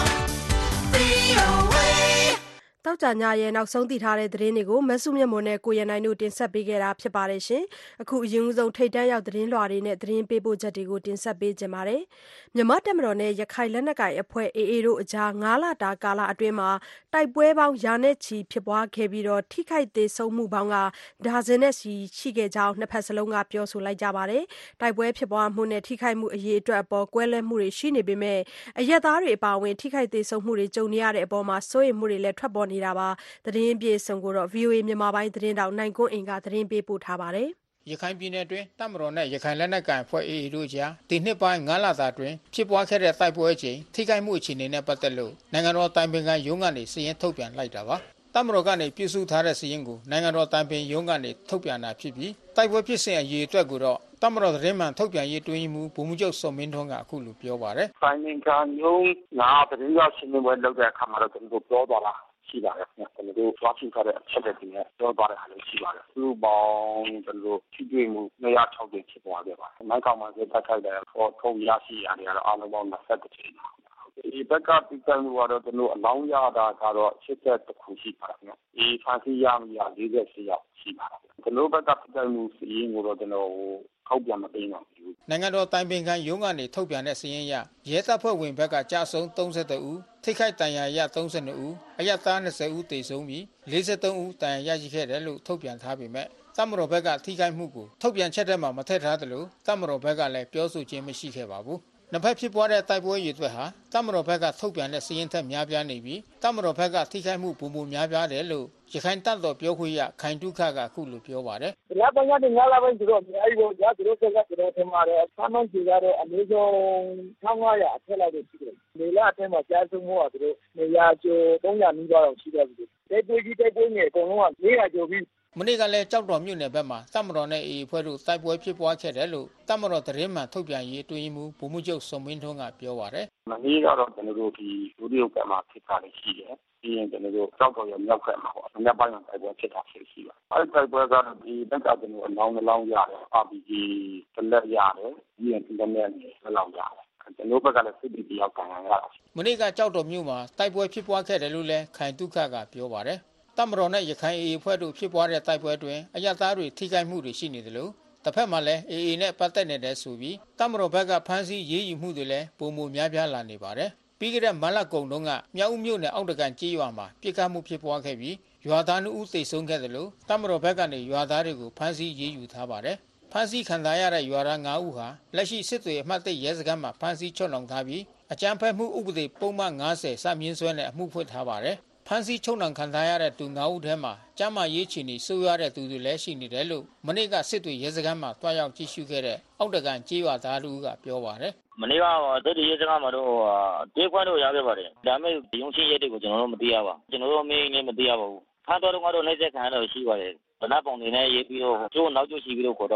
S2: တောက်ကြညရဲ့နောက်ဆုံးသိထားတဲ့သတင်းတွေကိုမဆုမြတ်မွန်နဲ့ကိုရနိုင်တို့တင်ဆက်ပေးခဲ့တာဖြစ်ပါတယ်ရှင်။အခုအရင်ဆုံးထိတ်တန့်ရောက်သတင်းလွှာတွေနဲ့သတင်းပေးပို့ချက်တွေကိုတင်ဆက်ပေးကြပါမယ်။မြန်မာတပ်မတော်နဲ့ရခိုင်လက်နက်ကိုင်အဖွဲ့ AA တို့အကြား9လတာကာလအတွင်းမှာတိုက်ပွဲပေါင်းရာနဲ့ချီဖြစ်ပွားခဲ့ပြီးတော့ထိခိုက်သေးဆုံးမှုပေါင်းကဒါဇင်နဲ့ရှိခဲ့ကြောင်းနှစ်ဖက်စလုံးကပြောဆိုလိုက်ကြပါတယ်။တိုက်ပွဲဖြစ်ပွားမှုနဲ့ထိခိုက်မှုအရေးအတွက်အပေါ်ကွဲလွဲမှုတွေရှိနေပေမဲ့အရက်သားတွေအပါအဝင်ထိခိုက်သေးဆုံးမှုတွေကြုံနေရတဲ့အပေါ်မှာစိုးရိမ်မှုတွေလည်းထွက်ပေါ်နေတာပါသတင်းပြေဆုံးကိုတော့ VOA မြန်မာပိုင်းသတင်းတောက်နိုင်ကွန်းအင်ကသတင်းပေးပို့ထားပါတယ်
S7: ရခိုင်ပြည်နယ်တွင်တပ်မတော်နဲ့ရခိုင်လက်နက်ကိုင်အဖွဲ့ AA တို့ကြားဒီနှစ်ပိုင်း9လတာတွင်ဖြစ်ပွားခဲ့တဲ့တိုက်ပွဲအချိန်ထိခိုက်မှုအခြေအနေနဲ့ပတ်သက်လို့နိုင်ငံတော်တိုင်ပင်ခံရုံးကနေစာရင်းထုတ်ပြန်လိုက်တာပါတပ်မတော်ကနေပြုစုထားတဲ့စာရင်းကိုနိုင်ငံတော်တိုင်ပင်ရုံးကနေထုတ်ပြန်တာဖြစ်ပြီးတိုက်ပွဲဖြစ်စဉ်အရေးအတွက်ကိုတော့တပ်မတော်သတင်းမှန်ထုတ်ပြန်ရေးတွင်မှုဗိုလ်မှူးချုပ်စောမင်းထွန်းကအခုလိုပြောပါတယ်
S4: တိုင်ပင်ခံရုံးကသတင်းရရှင်းလင်းပွဲလုပ်တဲ့အခါမှာတော့ကျွန်တော်ပြောသွားတာရှိပါတယ်ကျွန်တော်တို့သွားရှိထားတဲ့အချက်အလက်တွေနဲ့ပြောသွားတဲ့ဟာလည်းရှိပါတယ်သူ့ပေါင်းကျွန်တော်တို့ထိတွေ့မှု260ကြိမ်ဖြစ်သွားခဲ့ပါတယ်နိုင်ကောင်မှာတက်ခိုက်တဲ့ထုတ်ရရှိရတွေကတော့အားလုံးပေါင်း20ကြိမ်ပါဒီဘက်ကပြည်သူ့ကတော့ကျွန်တော်အလောင်းရတာကတော့80ခုရှိပါတယ်နော်ဒီဖန်စီရမရ48ရောက်ရှိပါတယ်ကျွန်တော်ဘက်ကပြည်သူ့စီရင်ကိုတော့ကျွန်တော်ထောက်ပြန်မပေးနိုင်ဘူး
S7: နိုင်ငံတော်တိုင်ပင်ခံရုံးကနေထုတ်ပြန်တဲ့စာရင်းအရရဲတပ်ဖွဲ့ဝင်ဘက်ကကြာဆုံး32ဦးထိခိုက်ဒဏ်ရာရ32ဦးအရပ်သား20ဦးသေဆုံးပြီး43ဦးဒဏ်ရာရရှိခဲ့တယ်လို့ထုတ်ပြန်ထားပေမဲ့တပ်မတော်ဘက်ကထိခိုက်မှုကိုထုတ်ပြန်ချက်ထဲမှာမထည့်ထားသလိုတပ်မတော်ဘက်ကလည်းပြောဆိုခြင်းမရှိခဲ့ပါဘူးနှစ်ဖက်ဖြစ်ပွားတဲ့တိုက်ပွဲရည်အတွက်ဟာတပ်မတော်ဘက်ကထုတ်ပြန်တဲ့စီးရင်ထက်များပြားနေပြီးတပ်မတော်ဘက်ကထိခိုက်မှုပုံပုံများပြားတယ်လို့ရခိုင်တပ်တော်ပြောခွင့်ရခိုင်တုခကအခုလိုပြောပါတယ်
S8: ။ညပိုင်းကနေညလာပိုင်းဆိုတော့အဲဒီကိုညသူတို့ကကျွန်တော်ထင်ပါတယ်။ဆမ်းမန်းကြီးကတော့အနည်းဆုံး1500အထက်လောက်တော့ရှိတယ်။လေလာအထက်မှာကြားဆုံးမှုကသူတို့200ကျော်300နီးပါးလောက်ရှိတယ်ပြီး။တိုက်ပွဲငယ်အကုန်လုံးက400ကျော်ပြီး
S7: မနေ့ကလည်းကြောက်တော်မြို့နယ်ဘက်မှာတပ်မတော်နဲ့ AA ဖွဲ့တို့တိုက်ပွဲဖြစ်ပွားခဲ့တယ်လို့တပ်မတော်သတင်းမှန်ထုတ်ပြန်ရေးတွင်မှုဗိုလ်မှူးချုပ်စုံမင်းထွန်းကပြောပါတယ်
S4: ။မနေ့ကတော့ကျွန်တော်တို့ဒီလူတွေဘက်မှာဖြစ်တာလည်းရှိတယ်။ပြီးရင်ကျွန်တော်တို့ကြောက်တော်ရဲ့မြောက်ဘက်မှာပေါ့။မြောက်ပိုင်းမှာတိုက်ပွဲဖြစ်တာရှိပါ။အဲဒီတိုက်ပွဲကတော့ဒီဘက်ကကျွန်တော်အလောင်းရတယ်။ RPG တစ်လက်ရတယ်။ပြီးရင်ဒီလက်နဲ့လောင်းရတယ်။ကျွန်တော်ဘက်ကလည်းစစ်တီတယောက်ကန်ရတာ
S7: ။မနေ့ကကြောက်တော်မြို့မှာတိုက်ပွဲဖြစ်ပွားခဲ့တယ်လို့လည်းခိုင်တုခကပြောပါတယ်။တပ်မတော်နဲ့ရခိုင် AA ဖွဲ့တို့ဖြစ်ပွားတဲ့တိုက်ပွဲတွင်အရပ်သားတွေထိခိုက်မှုတွေရှိနေတယ်လို့တစ်ဖက်မှာလည်း AA နဲ့ပတ်သက်နေတဲ့ဆိုပြီးတပ်မတော်ဘက်ကဖမ်းဆီးရေးယူမှုတွေလည်းပုံမများပြားလာနေပါတယ်။ပြီးခဲ့တဲ့မလကုံတုန်းကမြောက်ဦးမြို့နယ်အောက်တကန်ကြေးရွာမှာပြစ်ခတ်မှုဖြစ်ပွားခဲ့ပြီးရွာသား2ဦးသေဆုံးခဲ့တယ်လို့တပ်မတော်ဘက်ကနေရွာသားတွေကိုဖမ်းဆီးရေးယူထားပါတယ်။ဖမ်းဆီးခံထားရတဲ့ရွာသား9ဦးဟာလက်ရှိစစ်တွေအမှတ်1ရဲစခန်းမှာဖမ်းဆီးချုပ်နှောင်ထားပြီးအကြမ်းဖက်မှုဥပဒေပုံမှန်90စမြင့်စွဲနဲ့အမှုဖွင့်ထားပါတယ်။ဖမ်းဆီးချုပ်နှောင်ခံထားရတဲ့သူ9ဦးထဲမှာကျမ်းမာရေးချီနေဆိုးရတဲ့သူတွေလည်းရှိနေတယ်လို့မနေ့ကစစ်တွေရဲစခန်းမှာတွားရောက်ကြည့်ရှုခဲ့တဲ့အောက်တကန်ကြေးရွာသားတို့ကပြောပါတယ်
S9: မနေ့ကတော့စစ်တွေရဲစခန်းမှာတော့တေးခွန်းတို့ရခဲ့ပါတယ်ဒါပေမဲ့ရုံးချင်းရဲတွေကိုကျွန်တော်တို့မသိရပါဘူးကျွန်တော်တို့မင်းလည်းမသိရပါဘူးဖမ်းတော်တော့နှိမ့်ဆက်ခံရတော့ရှိပါတယ်ဗနာပုံတွေနဲ့ရေးပြီးတော့ကျိုးနောက်ကျရှိပြီးတော့ခေါ်တော့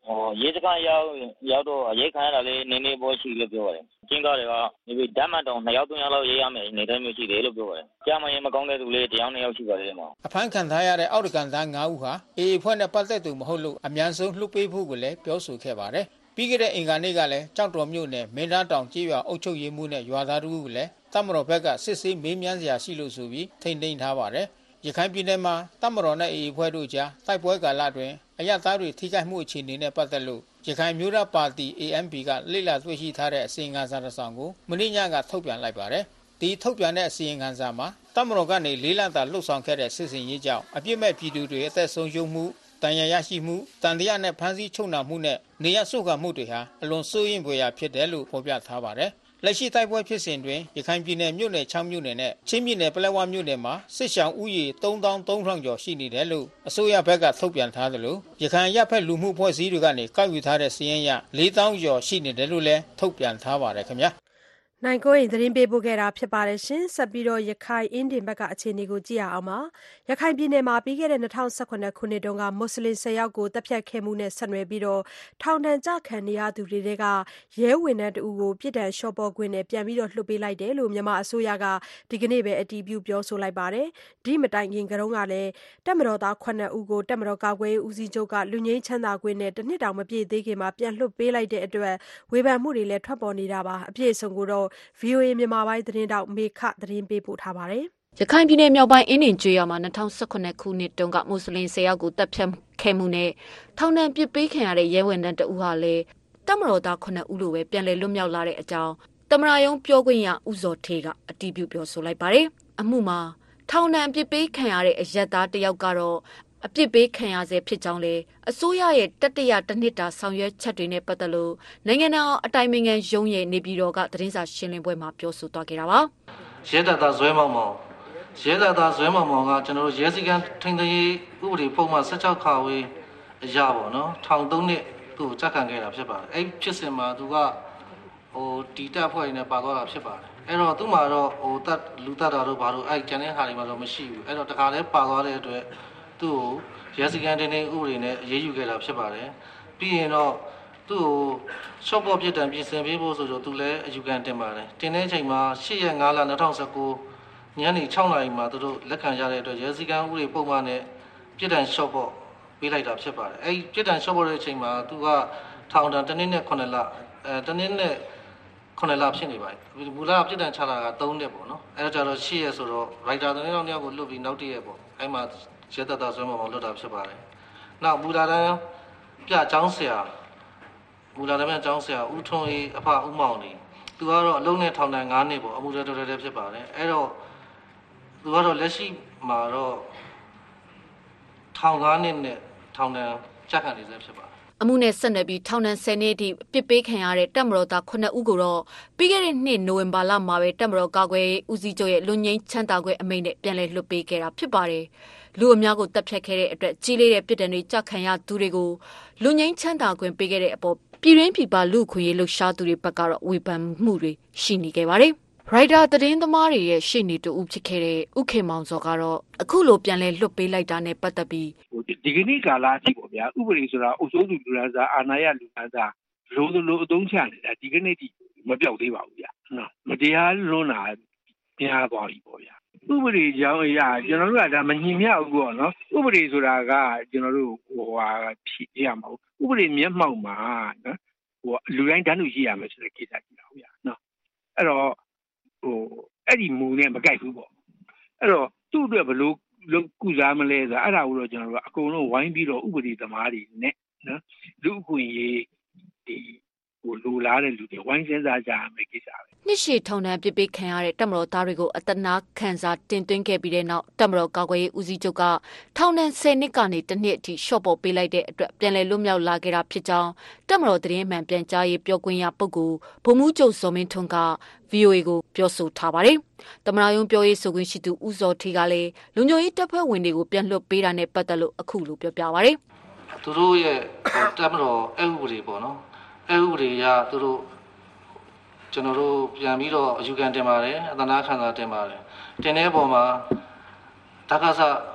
S9: ရဲစခန်းရောက်တော့အရေးခံရတာလေးနည်းနည်းပေါ်ရှိလို့ပြောပါတယ်။ကျင်းကားတွေကဒီဓာတ်မှတ်တောင်2ယောက်3ယောက်လောက်ရေးရမယ်အနေနဲ့မျိုးရှိတယ်လို့ပြောပါတယ်။ကြာမရင်မကောင်းတဲ့သူလေးတယောက်2ယောက်ရှိပါတယ်မှာ
S7: ။အဖမ်းခံထားရတဲ့အောက်တကန်သား9ဦးဟာအေအေဖွဲ့နဲ့ပတ်သက်သူမဟုတ်လို့အများဆုံးလှုပ်ပေးဖို့ကိုလည်းပြောဆိုခဲ့ပါတယ်။ပြီးခဲ့တဲ့အင်္ဂါနေ့ကလည်းကြောက်တော်မြို့နယ်မင်းသားတောင်ကြေးရွာအုပ်ချုပ်ရေးမှူးနဲ့ရွာသားတို့ကလည်းတပ်မတော်ဘက်ကစစ်ဆေးမေးမြန်းစရာရှိလို့ဆိုပြီးထိန်းသိမ်းထားပါတယ်။ရခိုင်ပြည်နယ်မှာတပ်မတော်နဲ့အေအေဖွဲ့တို့ကြားတိုက်ပွဲကာလအတွင်းအရသားတွေထိခိုက်မှုအခြေအနေနဲ့ပတ်သက်လို့ရခိုင်မျိုးသားပါတီ ANP ကလေ့လာတွေ့ရှိထားတဲ့အစီရင်ခံစာတစ်စောင်ကိုမနေ့ညကထုတ်ပြန်လိုက်ပါတယ်။ဒီထုတ်ပြန်တဲ့အစီရင်ခံစာမှာတပ်မတော်ကနေလေးလံတာလှုပ်ဆောင်ခဲ့တဲ့စစ်စင်ရေးကြောင့်အပြစ်မဲ့ပြည်သူတွေအသက်ဆုံးရှုံးမှုတန်ရာရရှိမှုတန်တရားနဲ့ဖမ်းဆီးချုပ်နှောင်မှုနဲ့နေရဆုတ်ခမှုတွေဟာအလွန်စိုးရိမ်ဖွယ်ရာဖြစ်တယ်လို့ဖော်ပြထားပါတယ်။လက်ရှိတိုက်ပွဲဖြစ်စဉ်တွင်ရခိုင်ပြည်နယ်မြို့နယ်6မြို့နယ်နဲ့ချင်းပြည်နယ်ပလက်ဝမြို့နယ်မှာစစ်ရှောင်ဦးရေ3300ကျော်ရှိနေတယ်လို့အစိုးရဘက်ကထုတ်ပြန်ထားသလိုရခိုင်ရပ်ဖက်လူမှုဖွဲ့စည်းတွေကနေကောက်ယူထားတဲ့စာရင်းအရ4000ကျော်ရှိနေတယ်လို့လည်းထုတ်ပြန်ထားပါတယ်ခင်ဗျာ
S2: နိုင်ကိုရင်သတင်းပေးပို့ခဲ့တာဖြစ်ပါတယ်ရှင်ဆက်ပြီးတော့ရခိုင်အင်းဒင်ဘက်ကအခြေအနေကိုကြည့်ရအောင်ပါရခိုင်ပြည်နယ်မှာပြီးခဲ့တဲ့2018ခုနှစ်တုန်းကမွတ်စလင်10ယောက်ကိုတပ်ဖြတ်ခဲ့မှုနဲ့ဆက်နွယ်ပြီးတော့ထောင်ဒဏ်ကြခံနေရသူတွေကရဲဝင်တဲ့တူကိုပြည်တံလျှော့ပေါ်ခွင့်နဲ့ပြန်ပြီးတော့လှုပ်ပေးလိုက်တယ်လို့မြန်မာအစိုးရကဒီကနေ့ပဲအတည်ပြုပြောဆိုလိုက်ပါတယ်ဒီမတိုင်ခင်ကတော့ကလည်းတပ်မတော်သား9ဦးကိုတပ်မတော်ကာကွယ်ရေးဦးစီးချုပ်ကလူငင်းချမ်းသာခွင့်နဲ့တစ်နှစ်တောင်မပြည့်သေးခင်မှာပြန်လှုပ်ပေးလိုက်တဲ့အတွက်ဝေဖန်မှုတွေလည်းထွက်ပေါ်နေတာပါအပြည့်အစုံကိုတော့VOA မြန်မာပိုင်းသတင်းတောက်မေခသတင်းပေးပို့ထားပါတယ်
S10: ။ရခိုင်ပြည်နယ်မြောက်ပိုင်းအင်းဒင်ကျွော်မှာ2018ခုနှစ်တုန်းကမွတ်စလင်10ယောက်ကိုတပ်ဖြတ်ခဲ့မှုနဲ့ထောင်ဒဏ်ပစ်ပေးခံရတဲ့ရဲဝန်ထမ်းတဦးဟာလည်းတပ်မတော်သား9ဦးလိုပဲပြန်လည်လွတ်မြောက်လာတဲ့အကြောင်းတမရယုံပြောခွင့်ရဦးဇော်ထေးကအတည်ပြုပြောဆိုလိုက်ပါတယ်။အမှုမှာထောင်ဒဏ်ပစ်ပေးခံရတဲ့အရက်သားတယောက်ကတော့အပြစ်ပေးခံရစေဖြစ်ကြောင်းလေအစိုးရရဲ့တတိယတစ်နှစ်တာဆောင်ရွက်ချက်တွေနဲ့ပတ်သက်လို့နိုင်ငံတော်အတိုင်ပင်ခံရုံးရဲ့နေပြည်တော်ကသတင်းစာရှင်းလင်းပွဲမှာပြောဆိုသွားခဲ့တာပါ
S11: ရဲတပ်သားဇွဲမောင်မောင်ကကျွန်တော်တို့ရဲစည်းကမ်းထိန်းသိမ်းရေးဥပဒေပုံမှန်16ခါဝေးအရာပေါ့နော်ထောင်3နှစ်သူ့ကိုကြက်ခံခဲ့တာဖြစ်ပါတယ်အဲ့ဖြစ်စဉ်မှာသူကတီတက်ဖွဲ့နေပါသွားတာဖြစ်ပါတယ်အဲ့တော့သူ့မှာတော့လူတက်တာတို့ဘာလို့အဲ့ကျန်တဲ့ဟာတွေမှာတော့မရှိဘူးအဲ့တော့တခါလဲပါသွားတဲ့အတွက်သူ့ကိုရဲစည်းကမ်းတင်းတင်းဥပဒေနဲ့အရေးယူခဲ့တာဖြစ်ပါတယ်ပြီးရင်တော့သူ့ကိုရှော့ပေါ်ပြစ်ဒဏ်ပြင်ဆင်ပေးဖို့ဆိုတော့သူလည်းအယူခံတင်ပါတယ်တင်တဲ့အချိန်မှာ8ရက်5လ2019ညနေ6နာရီမှာသူတို့လက်ခံရတဲ့အတွက်ရဲစည်းကမ်းဥပဒေပုံမှန်နဲ့ပြစ်ဒဏ်ရှော့ပေါ်ပေးလိုက်တာဖြစ်ပါတယ်အဲ့ပြစ်ဒဏ်ရှော့ပေါ်တဲ့အချိန်မှာသူကထောင်ဒဏ်1နှစ်နဲ့9လ1နှစ်နဲ့9လဖြစ်နေပါတယ်မူလပြစ်ဒဏ်ချတာက3နှစ်ပေါ့နော်အဲ့တော့ကျတော့8ရက်ဆိုတော့ writer တနေ့တော့ကိုလွတ်ပြီးနောက်တစ်ရက်ပေါ့အဲ့မှာရဲတပ်သားဆွဲမောင်လွတ်တာဖြစ်ပါတယ်နောက်မူလာတန်းပြအကြောင်းဆရာဦးထွန်းအေးအဖဦးမောင်နေသူကတော့အလုံးနဲ့ထောင်ဒဏ်9နှစ်ပေါ့အမှုတော်တော်ဖြစ်ပါတယ်အဲ့တော့သူကတော့လက်ရှိမှာတော့ထောင်9နှစ်နဲ့ထောင်ဒဏ်ကြက်ခံနေစေဖြစ်ပါတယ်
S10: အမှုနဲ့ဆက်နွယ်ပြီးထောင်ဒဏ်10နှစ်အထိပစ်ပေးခံရတဲ့တပ်မတော်သား9ဦးကိုတော့ပြီးခဲ့တဲ့နှစ်နိုဝင်ဘာလမှာပဲတပ်မတော်ကာကွယ်ဦးစီးချုပ်ရဲ့လွတ်ငြိမ်းချမ်းသာခွင့်အမိန့်နဲ့ပြန်လည်လွှတ်ပေးခဲ့တာဖြစ်ပါတယ်လူအများကိုတပ်ဖြတ်ခဲ့တဲ့အတွက်ကြီးလေးတဲ့ပြည်တံတွေကြက်ခံရသူတွေကိုလူငင်းချမ်းသာခွင့်ပေးခဲ့တဲ့အပေါ်ပြည်ရင်းပြည်ပလူခွင့်ရေးလှုပ်ရှားသူတွေဘက်ကတော့ဝေဖန်မှုတွေရှိနေခဲ့ပါတယ်။ရိုက်တာသတင်းသမားတွေရဲ့ရှေ့နေတူဦးဖြစ်ခဲ့တဲ့ဥခေမောင်စောကတော့အခုလိုပြန်လဲလွတ်ပေးလိုက်တာနဲ့ပတ်သက်ပြီး
S12: ဒီကနေ့ကာလအထိပေါ့ဗျာဥပဒေဆိုတာအုပ်စိုးသူလူသားစားအာဏာရလူသားစားလိုအသုံးချနေတာဒီကနေ့ထိမပြောက်သေးပါဘူးဗျာနော်မတရားလွန်းတာပြားသွားပြီပေါ့ဗျာဥပဒေကြောင်းအရာကျွန်တော်တို့ကဒါမညီမျှဘူးပေါ့နော်ဥပဒေဆိုတာကကျွန်တော်တို့ဖြစ်ရမှာဥပဒေမျက်မှောက်မှာနော်လူတိုင်းတန်းတူရှိရမယ်ဆိုတဲ့ကိစ္စကြီးတော့ဗျာနော်အဲ့တော့အဲ့ဒီမူနဲ့မကိုက်ဘူးပေါ့အဲ့တော့သူ့အတွက်ဘယ်လိုကုစားမလဲဆိုအဲ့ဒါကိုတော့ကျွန်တော်တို့အကုန်လုံးဝိုင်းပြီးတော့ဥပဒေသမားတွေနဲ့နော်လူအခွင့်အရေးဒီလိုလားတဲ့လူတွေဝိုင်းစဉ်းစားကြရမယ်ကိစ္စပဲ
S10: နှစ်ရှည်ထောင်ဒဏ်ပစ်ပေးခံရတဲ့တပ်မတော်သားတွေကိုအတနာခံစားတင်သွင်းခဲ့ပြီးတဲ့နောက်တပ်မတော်ကာကွယ်ရေးဦးစီးချုပ်ကထောင်ဒဏ်10နှစ်ကနေတစ်နှစ်အထိရှော့ပေါ်ပေးလိုက်တဲ့အတွက်ပြန်လည်လွတ်မြောက်လာခဲ့တာဖြစ်ကြောင်းတပ်မတော်သတင်းမှန်ပြန်ကြားရေးပြောခွင့်ရပုဂ္ဂိုလ်ဗိုလ်မှူးချုပ်စောမင်းထွန်းက VOA ကိုပြောဆိုထားပါတယ်။သမ္မတရုံးပြောရေးဆိုခွင့်ရှိသူဦးစောထေးကလည်းလူညိုရေးတပ်ဖွဲ့ဝင်တွေကိုပြန်လွှတ်ပေးတာနဲ့ပတ်သက်လို့အခုလိုပြောပြပါဗျ
S11: ။သူတို့ရဲ့တပ်မတော်အဥပဒေပေါ့နော်။အဥပဒေအရသူတို့ကျွန်တော်တို့ပြန်ပြီးတော့အယူခံတင်ပါတယ်အသနာခံစာတင်ပါတယ်တင်တဲ့ပုံမှာတက္ကသ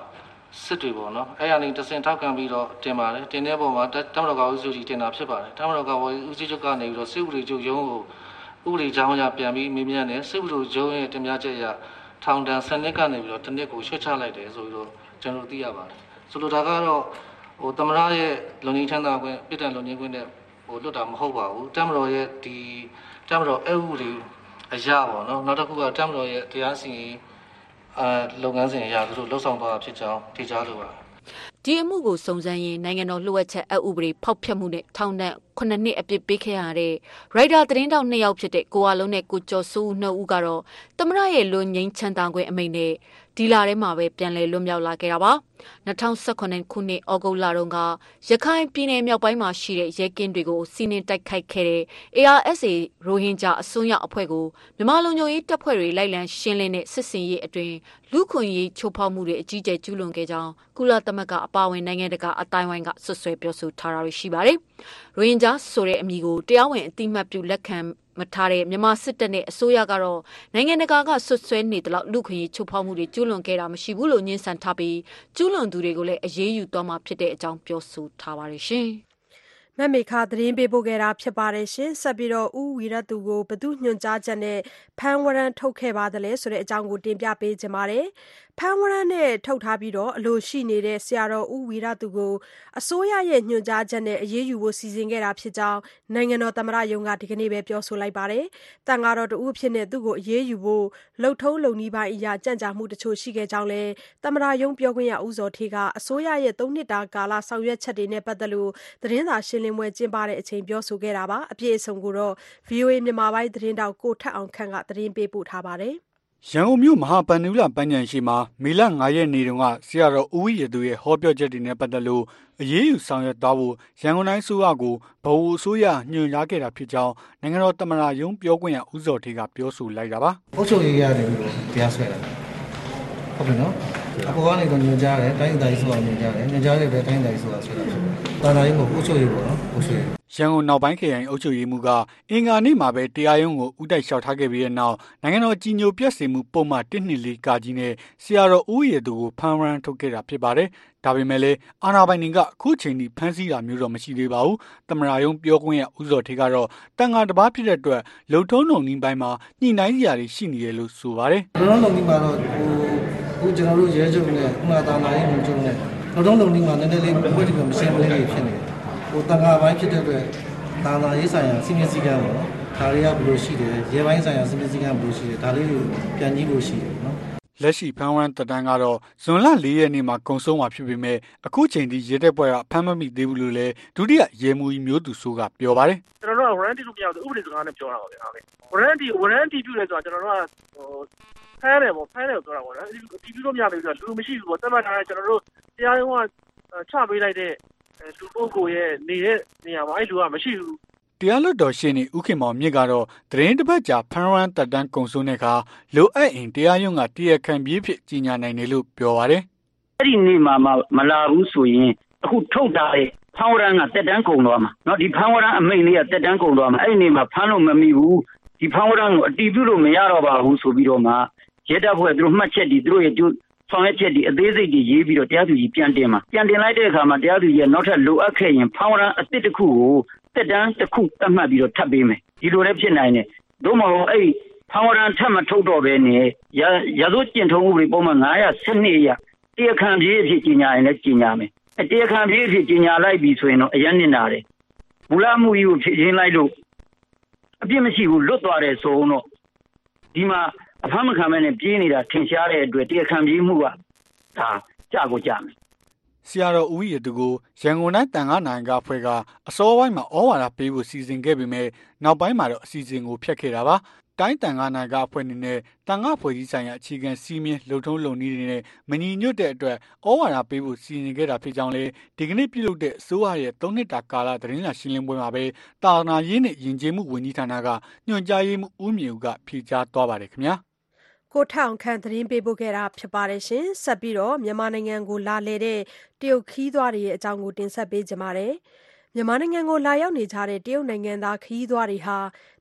S11: စစ်တွေပေါ့နော်အဲ့ရနေတစင်ထောက်ခံပြီးတော့တင်ပါတယ်တင်တဲ့ပုံမှာတမတော်ကဦးစုကြီးတင်တာဖြစ်ပါတယ်တမတော်ကဦးစီးချုပ်ကနေပြီးတော့စစ်ဥပဒေချုပ်ရုံးကိုဥပဒေကြောင်းအရပြန်ပြီးမေးမြန်းတယ်စစ်ဥပဒေချုပ်ရဲ့တင်ပြချက်အရထောင်ဒဏ်10နှစ်ကနေပြီးတော့တစ်နှစ်ကိုရွှေ့ချလိုက်တယ်ဆိုပြီးတော့ကျွန်တော်သိရပါတယ်ဆိုလိုတာကတော့တမရရဲ့လုံငင်းချမ်းသာခွင့်ပြည်ထောင်လုံငင်းခွင့်နဲ့လွတ်တာမဟုတ်ပါဘူးတမတော်ရဲ့ဒီတမတော်အဥပဒေအရာပေါ့နော်နောက်တစ်ခုကတမတော်ရဲ့တရားစီရင်လုပ်ငန်းစဉ်အရာသူတို့လှုပ်ဆောင်သွားတာဖြစ်ကြောင်းသိကြလို့ပါ
S10: ဒီအမှုကိုစုံစမ်းရင်နိုင်ငံတော်လှုပ်ဝက်ချက်အဥပဒေဖောက်ဖျက်မှုနဲ့ထောင်ဒဏ်9နှစ်အပြစ်ပေးခဲ့ရတဲ့ရိုက်တာသတင်းတောက်2ယောက်ဖြစ်တဲ့ကိုဝလုံးနဲ့ကိုကျော်စိုးဦး2ဦးကတော့တမရရဲ့လွန်ငင်းချမ်းသာခွင့်အမိန့်နဲ့ဒီလာထဲမှာပဲပြန်လည်လွတ်မြောက်လာခဲ့တာပါ2018ခုနှစ်ဩဂုတ်လတုန်းကရခိုင်ပြည်နယ်မြောက်ပိုင်းမှာရှိတဲ့ရဲကင်းတွေကိုစီးနင်းတိုက်ခိုက်ခဲ့တဲ့ ARSA ရိုဟင်ဂျာအစွန်းရောက်အဖွဲ့ကိုမြန်မာလုံခြုံရေးတပ်ဖွဲ့တွေလိုက်လံရှင်းလင်းတဲ့စစ်စင်ရေးအတွင်းလူခွင့်ရေးချိုးဖောက်မှုတွေအကြီးကျယ်ကျူးလွန်ခဲ့ကြောင်းကုလသမဂ္ဂအပါအဝင်နိုင်ငံတကာအတိုင်းဝိုင်းကဆွဆွဲပြောဆိုထားတာရှိပါတယ်။ရိုဟင်ဂျာဆိုတဲ့အမည်ကိုတရားဝင်အတိမတ်ပြုလက်ခံမထားတဲ့မြန်မာစစ်တပ်နဲ့အစိုးရကတော့နိုင်ငံတကာကဆွဆွဲနေတယ်လို့လူခွင့်ရေးချိုးဖောက်မှုတွေကျူးလွန်ခဲ့တာမရှိဘူးလို့ညှင်းဆန်ထားပြီးကျူးလွန်သူတွေကိုလည်းအရေးယူသွားမှာဖြစ်တဲ့အကြောင်းပြောဆိုထားပါတယ်ရှင်
S2: ။မမေခသတင်းပေးပို့ခဲ့တာဖြစ်ပါတယ်ရှင်။ဆက်ပြီးတော့ဦးဝီရသူကိုဘသူညွှန်ကြားချက်နဲ့ဖမ်းဝရမ်းထုတ်ခဲ့ပါတယ်လဲဆိုတဲ့အကြောင်းကိုတင်ပြပေးကြပါမယ်။ဖမ်းဝရမ်းနဲ့ထုတ်ထားပြီးတော့အလိုရှိနေတဲ့ဆရာတော်ဦးဝီရသူကိုအစိုးရရဲ့ညွှန်ကြားချက်နဲ့အရေးယူဖို့စီစဉ်ခဲ့တာဖြစ်ကြောင်းနိုင်ငံတော်သမ္မတရုံးကဒီကနေ့ပဲပြောဆိုလိုက်ပါတယ်။တန်ဃာတော်တဦးဖြစ်တဲ့သူ့ကိုအရေးယူဖို့လှုပ်ထုံးလုံနည်းပိုင်းအရာကြံ့ကြာမှုတချို့ရှိခဲ့ကြောင်းလည်းသမ္မတရုံးပြောခွင့်ရဦးဇော်ဌေးကအစိုးရရဲ့3နှစ်တာကာလဆောင်ရွက်ချက်တွေနဲ့ပတ်သက်လို့သတင်းစာရှင်းလင်းပွဲကျင်းပတဲ့အချိန်ပြောဆိုခဲ့တာပါ။အပြည့်အစုံကိုတော့ VOA မြန်မာပိုင်းသတင်းတောက်ကိုထက်အောင်ခန့်ကသတင်းပေးပို့ထားပါတယ်။
S13: ရန်ကုန်မြို့မဟာပန္နုလပန်းခြံရှိမှာမေလ9ရက်နေ့တုန်းကဆရာတော်ဦးဝီရသူရဲ့ဟောပြောချက်တွေနဲ့ပတ်သက်လို့အရေးယူဆောင်ရွက်သွားဖို့ရန်ကုန်တိုင်းအစိုးရကိုဗဟိုအစိုးရညွှန်ကြားခဲ့တာဖြစ်ကြောင်းနိုင်ငံတော်သမ္မတရုံးပြောခွင့်ရဦးဇော်ဌေးကပြောဆိုလိုက်တာပါ
S14: ။အုပ်ချုပ်ရေးရတယ်ပြီးတော့တရားစွဲတာ။ဟုတ်ပြီနော်။အပေါ်ကနေတော့ညွှန်ကြားတယ်တိုင်းဒေသကြီးဆိုတာညွှန်ကြားတယ်။ညွှန်ကြားတဲ့ပဲတိုင်းဒေသကြီးဆိုတာဆွဲတာဖြစ်တယ်။တာနာရေးကိုအုပ်ချုပ်ရေးပေါ့နော်။အုပ်ချုပ်ရေး
S13: ရန်ကုန်နောက်ပိုင်းခရိုင်အုပ်ချုပ်ရေးမှူးကအင်္ဂါနေ့မှာပဲတရားရုံးကိုဥတိုက်လျှောက်ထားခဲ့ပြီးတဲ့နောက်နိုင်ငံတော်ကြီးညိုပြည့်စုံမှုပုံမှန်124ကကြီးနဲ့ဆရာတော်ဦးရည်သူကိုဖမ်းဝရမ်းထုတ်ခဲ့တာဖြစ်ပါတယ်။ဒါပေမဲ့လည်းအာဏာပိုင်တွေကအခုချိန်ထိဖမ်းဆီးတာမျိုးတော့မရှိသေးပါဘူး။သမ္မတရုံးပြောခွင့်ရဦးဇော်ဌေးကတော့တန်ဃာတစ်ပါးဖြစ်တဲ့အတွက်လုံထုံးလုံနည်းပိုင်းမှာညှိနှိုင်းစရာတွေရှိနေတယ်လို့ဆိုပါတယ်
S14: ။လုံထုံးလုံနည်းမှာတော့ဟိုကျွန်တော်တို့ရဲချုပ်နဲ့ဥနာတာနာရေးမှုချုပ်နဲ့လုံထုံးလုံနည်းမှာနည်းနည်းလေးဘွဲ့ဒီကမရှင်းမလေးဖြစ်နေတယ်။ဟိုတန်ဃာပိုင်းဖြစ်တဲ့အတွက်တာနာရေးဆိုင်ရာစီမံစည်းကမ်းပေါ့နော်ဒါတွေကဘယ်လိုရှိတယ်ရဲပိုင်းဆိုင်ရာစီမံစည်းကမ်းဘယ်လိုရှိတယ်ဒါလေးကိုပြန်ကြည့်လို့ရှိတယ်နော်
S13: လက်ရှိဖမ်းဝရမ်းတက်တန်းကတော့ဇွန်လ4ရက်နေ့မှာကုန်ဆုံးမှာဖြစ်ပေမဲ့အခုချိန်ထိရဲတပ်ဖွဲ့ကဖမ်းမမိသေးဘူးလို့လည်းဒုတိယရဲမှူးကြီးမျိုးသူစိုးကပြောပါတယ်
S15: ကျွန်တော်တို့ကဝရမ်းတီလို့ပြောတယ်ဥပဒေစကားနဲ့ပြောတာပါဗျာဝရမ်းတီပြုတယ်ဆိုတာကျွန်တော်တို့ကဖမ်းတယ်ပေါ့ဖမ်းတယ်ပြောတာပေါ့နော်တီပြုလို့မရဘူးဆိုတာလူမရှိဘူးပေါ့သတ်မှတ်ထားတဲ့ကျွန်တော်တို့တရားရုံးကချပေးလိုက်တဲ့လူပုဂ္ဂိုလ်ရဲ့နေတဲ့နေရာမှာအဲ့လူကမရှိဘူး
S13: တရားလွှတ်တော်ရှင်းနေဦးခင်မောင်မြင့်ကတော့သတင်းတစ်ပတ်ကြာဖမ်းဝရမ်းတက်တန်းကုန်ဆုံးတဲ့အခါလိုအပ်ရင်တရားရုံးကတရားခံပြေးဖြစ်ကြီးညာနိုင်တယ်လို့ပြောပါတယ်
S16: အဲ့ဒီနေ့မှာမလာဘူးဆိုရင်အခုထုတ်တာလေဖမ်းဝရမ်းကတက်တန်းကုန်သွားမှာเนาะဒီဖမ်းဝရမ်းအမိန့်လေးကတက်တန်းကုန်သွားမှာအဲ့ဒီနေ့မှာဖမ်းလို့မမိဘူးဒီဖမ်းဝရမ်းကိုအတည်ပြုလို့မရတော့ပါဘူးဆိုပြီးတော့မှရဲတပ်ဖွဲ့သူတို့မှတ်ချက်ဒီသူတို့ရဲ့ဆောင်ရွက်ချက်ဒီအသေးစိတ်တွေရေးပြီးတော့တရားသူကြီးပြန်တင်လိုက်တဲ့အခါမှာတရားသူကြီးကနောက်ထပ်လိုအပ်ခဲ့ရင်ဖမ်းဝရမ်းအသစ်တစ်ခုကိုတက်တန်းတစ်ခုသတ်မှတ်ပြီးတော့ထပ်ပေးမယ်ဒီလိုလည်းဖြစ်နိုင်တယ်သို့မဟုတ်အဲ့ဖမ်းဝရမ်းထပ်မထုတ်တော့ဘဲနဲ့ရာဇဝတ်ကျင့်ထုံးဥပဒေပုံမှန်912အရတရားခံပြေးအဖြစ်ကြီးညာရင်လည်းကြီးညာမယ်တရားခံပြေးအဖြစ်ကြီးညာလိုက်ပြီဆိုရင်တော့အရင်နေတာတယ်မူလမှုကြီးကိုဖြည့်ချင်းလိုက်လို့အပြစ်မရှိဘူးလွတ်သွားတယ်ဆိုတော့ဒီမှာအဖမ်းမခံမဲနဲ့ပြေးနေတာထင်ရှားတဲ့အတွက်တရားခံပြေးမှုကဒါကြကိုကြမယ်
S13: ဆရာတော်ဦးရည်သူကိုရန်ကုန်တိုင်းတန်ခါနိုင်ကအဖွဲ့ကအစောပိုင်းမှာဩဝါဒပေးဖို့စီစဉ်ခဲ့ပေမဲ့နောက်ပိုင်းမှာတော့အစီအစဉ်ကိုဖျက်ခဲ့တာပါတိုင်းတန်ခါနိုင်ကအဖွဲ့အနေနဲ့တန်ခါဖွဲ့စည်းဆိုင်ရာအခြေခံစီးမြင်လုံထုံးလုံနည်းတွေနဲ့မညီညွတ်တဲ့အတွက်ဩဝါဒပေးဖို့စီစဉ်ခဲ့တာဖြစ်ကြောင်းလည်းဒီကနေ့ပြုလုပ်တဲ့အစိုးရရဲ့3နှစ်တာကာလသတင်းစာရှင်းလင်းပွဲမှာပဲတာနာရေးနဲ့ယဉ်ကျေးမှုဝန်ကြီးဌာနကညွှန်ကြားရေးမှူးဦးမြင့်ဦးကဖြေကြားသွားပါတယ်ခင်ဗျာ
S2: ကိုထောင်ခန့်သတင်းပေးပို့ခဲ့တာဖြစ်ပါတယ်ရှင်ဆက်ပြီးတော့မြန်မာနိုင်ငံကိုလာလေတဲ့တရုတ်ခီးသွားတွေရဲ့အကြောင်းကိုတင်ဆက်ပေးကြပါမယ်မြန်မာနိုင်ငံကိုလာရောက်နေကြတဲ့တရုတ်နိုင်ငံသားခီးသွားတွေဟာ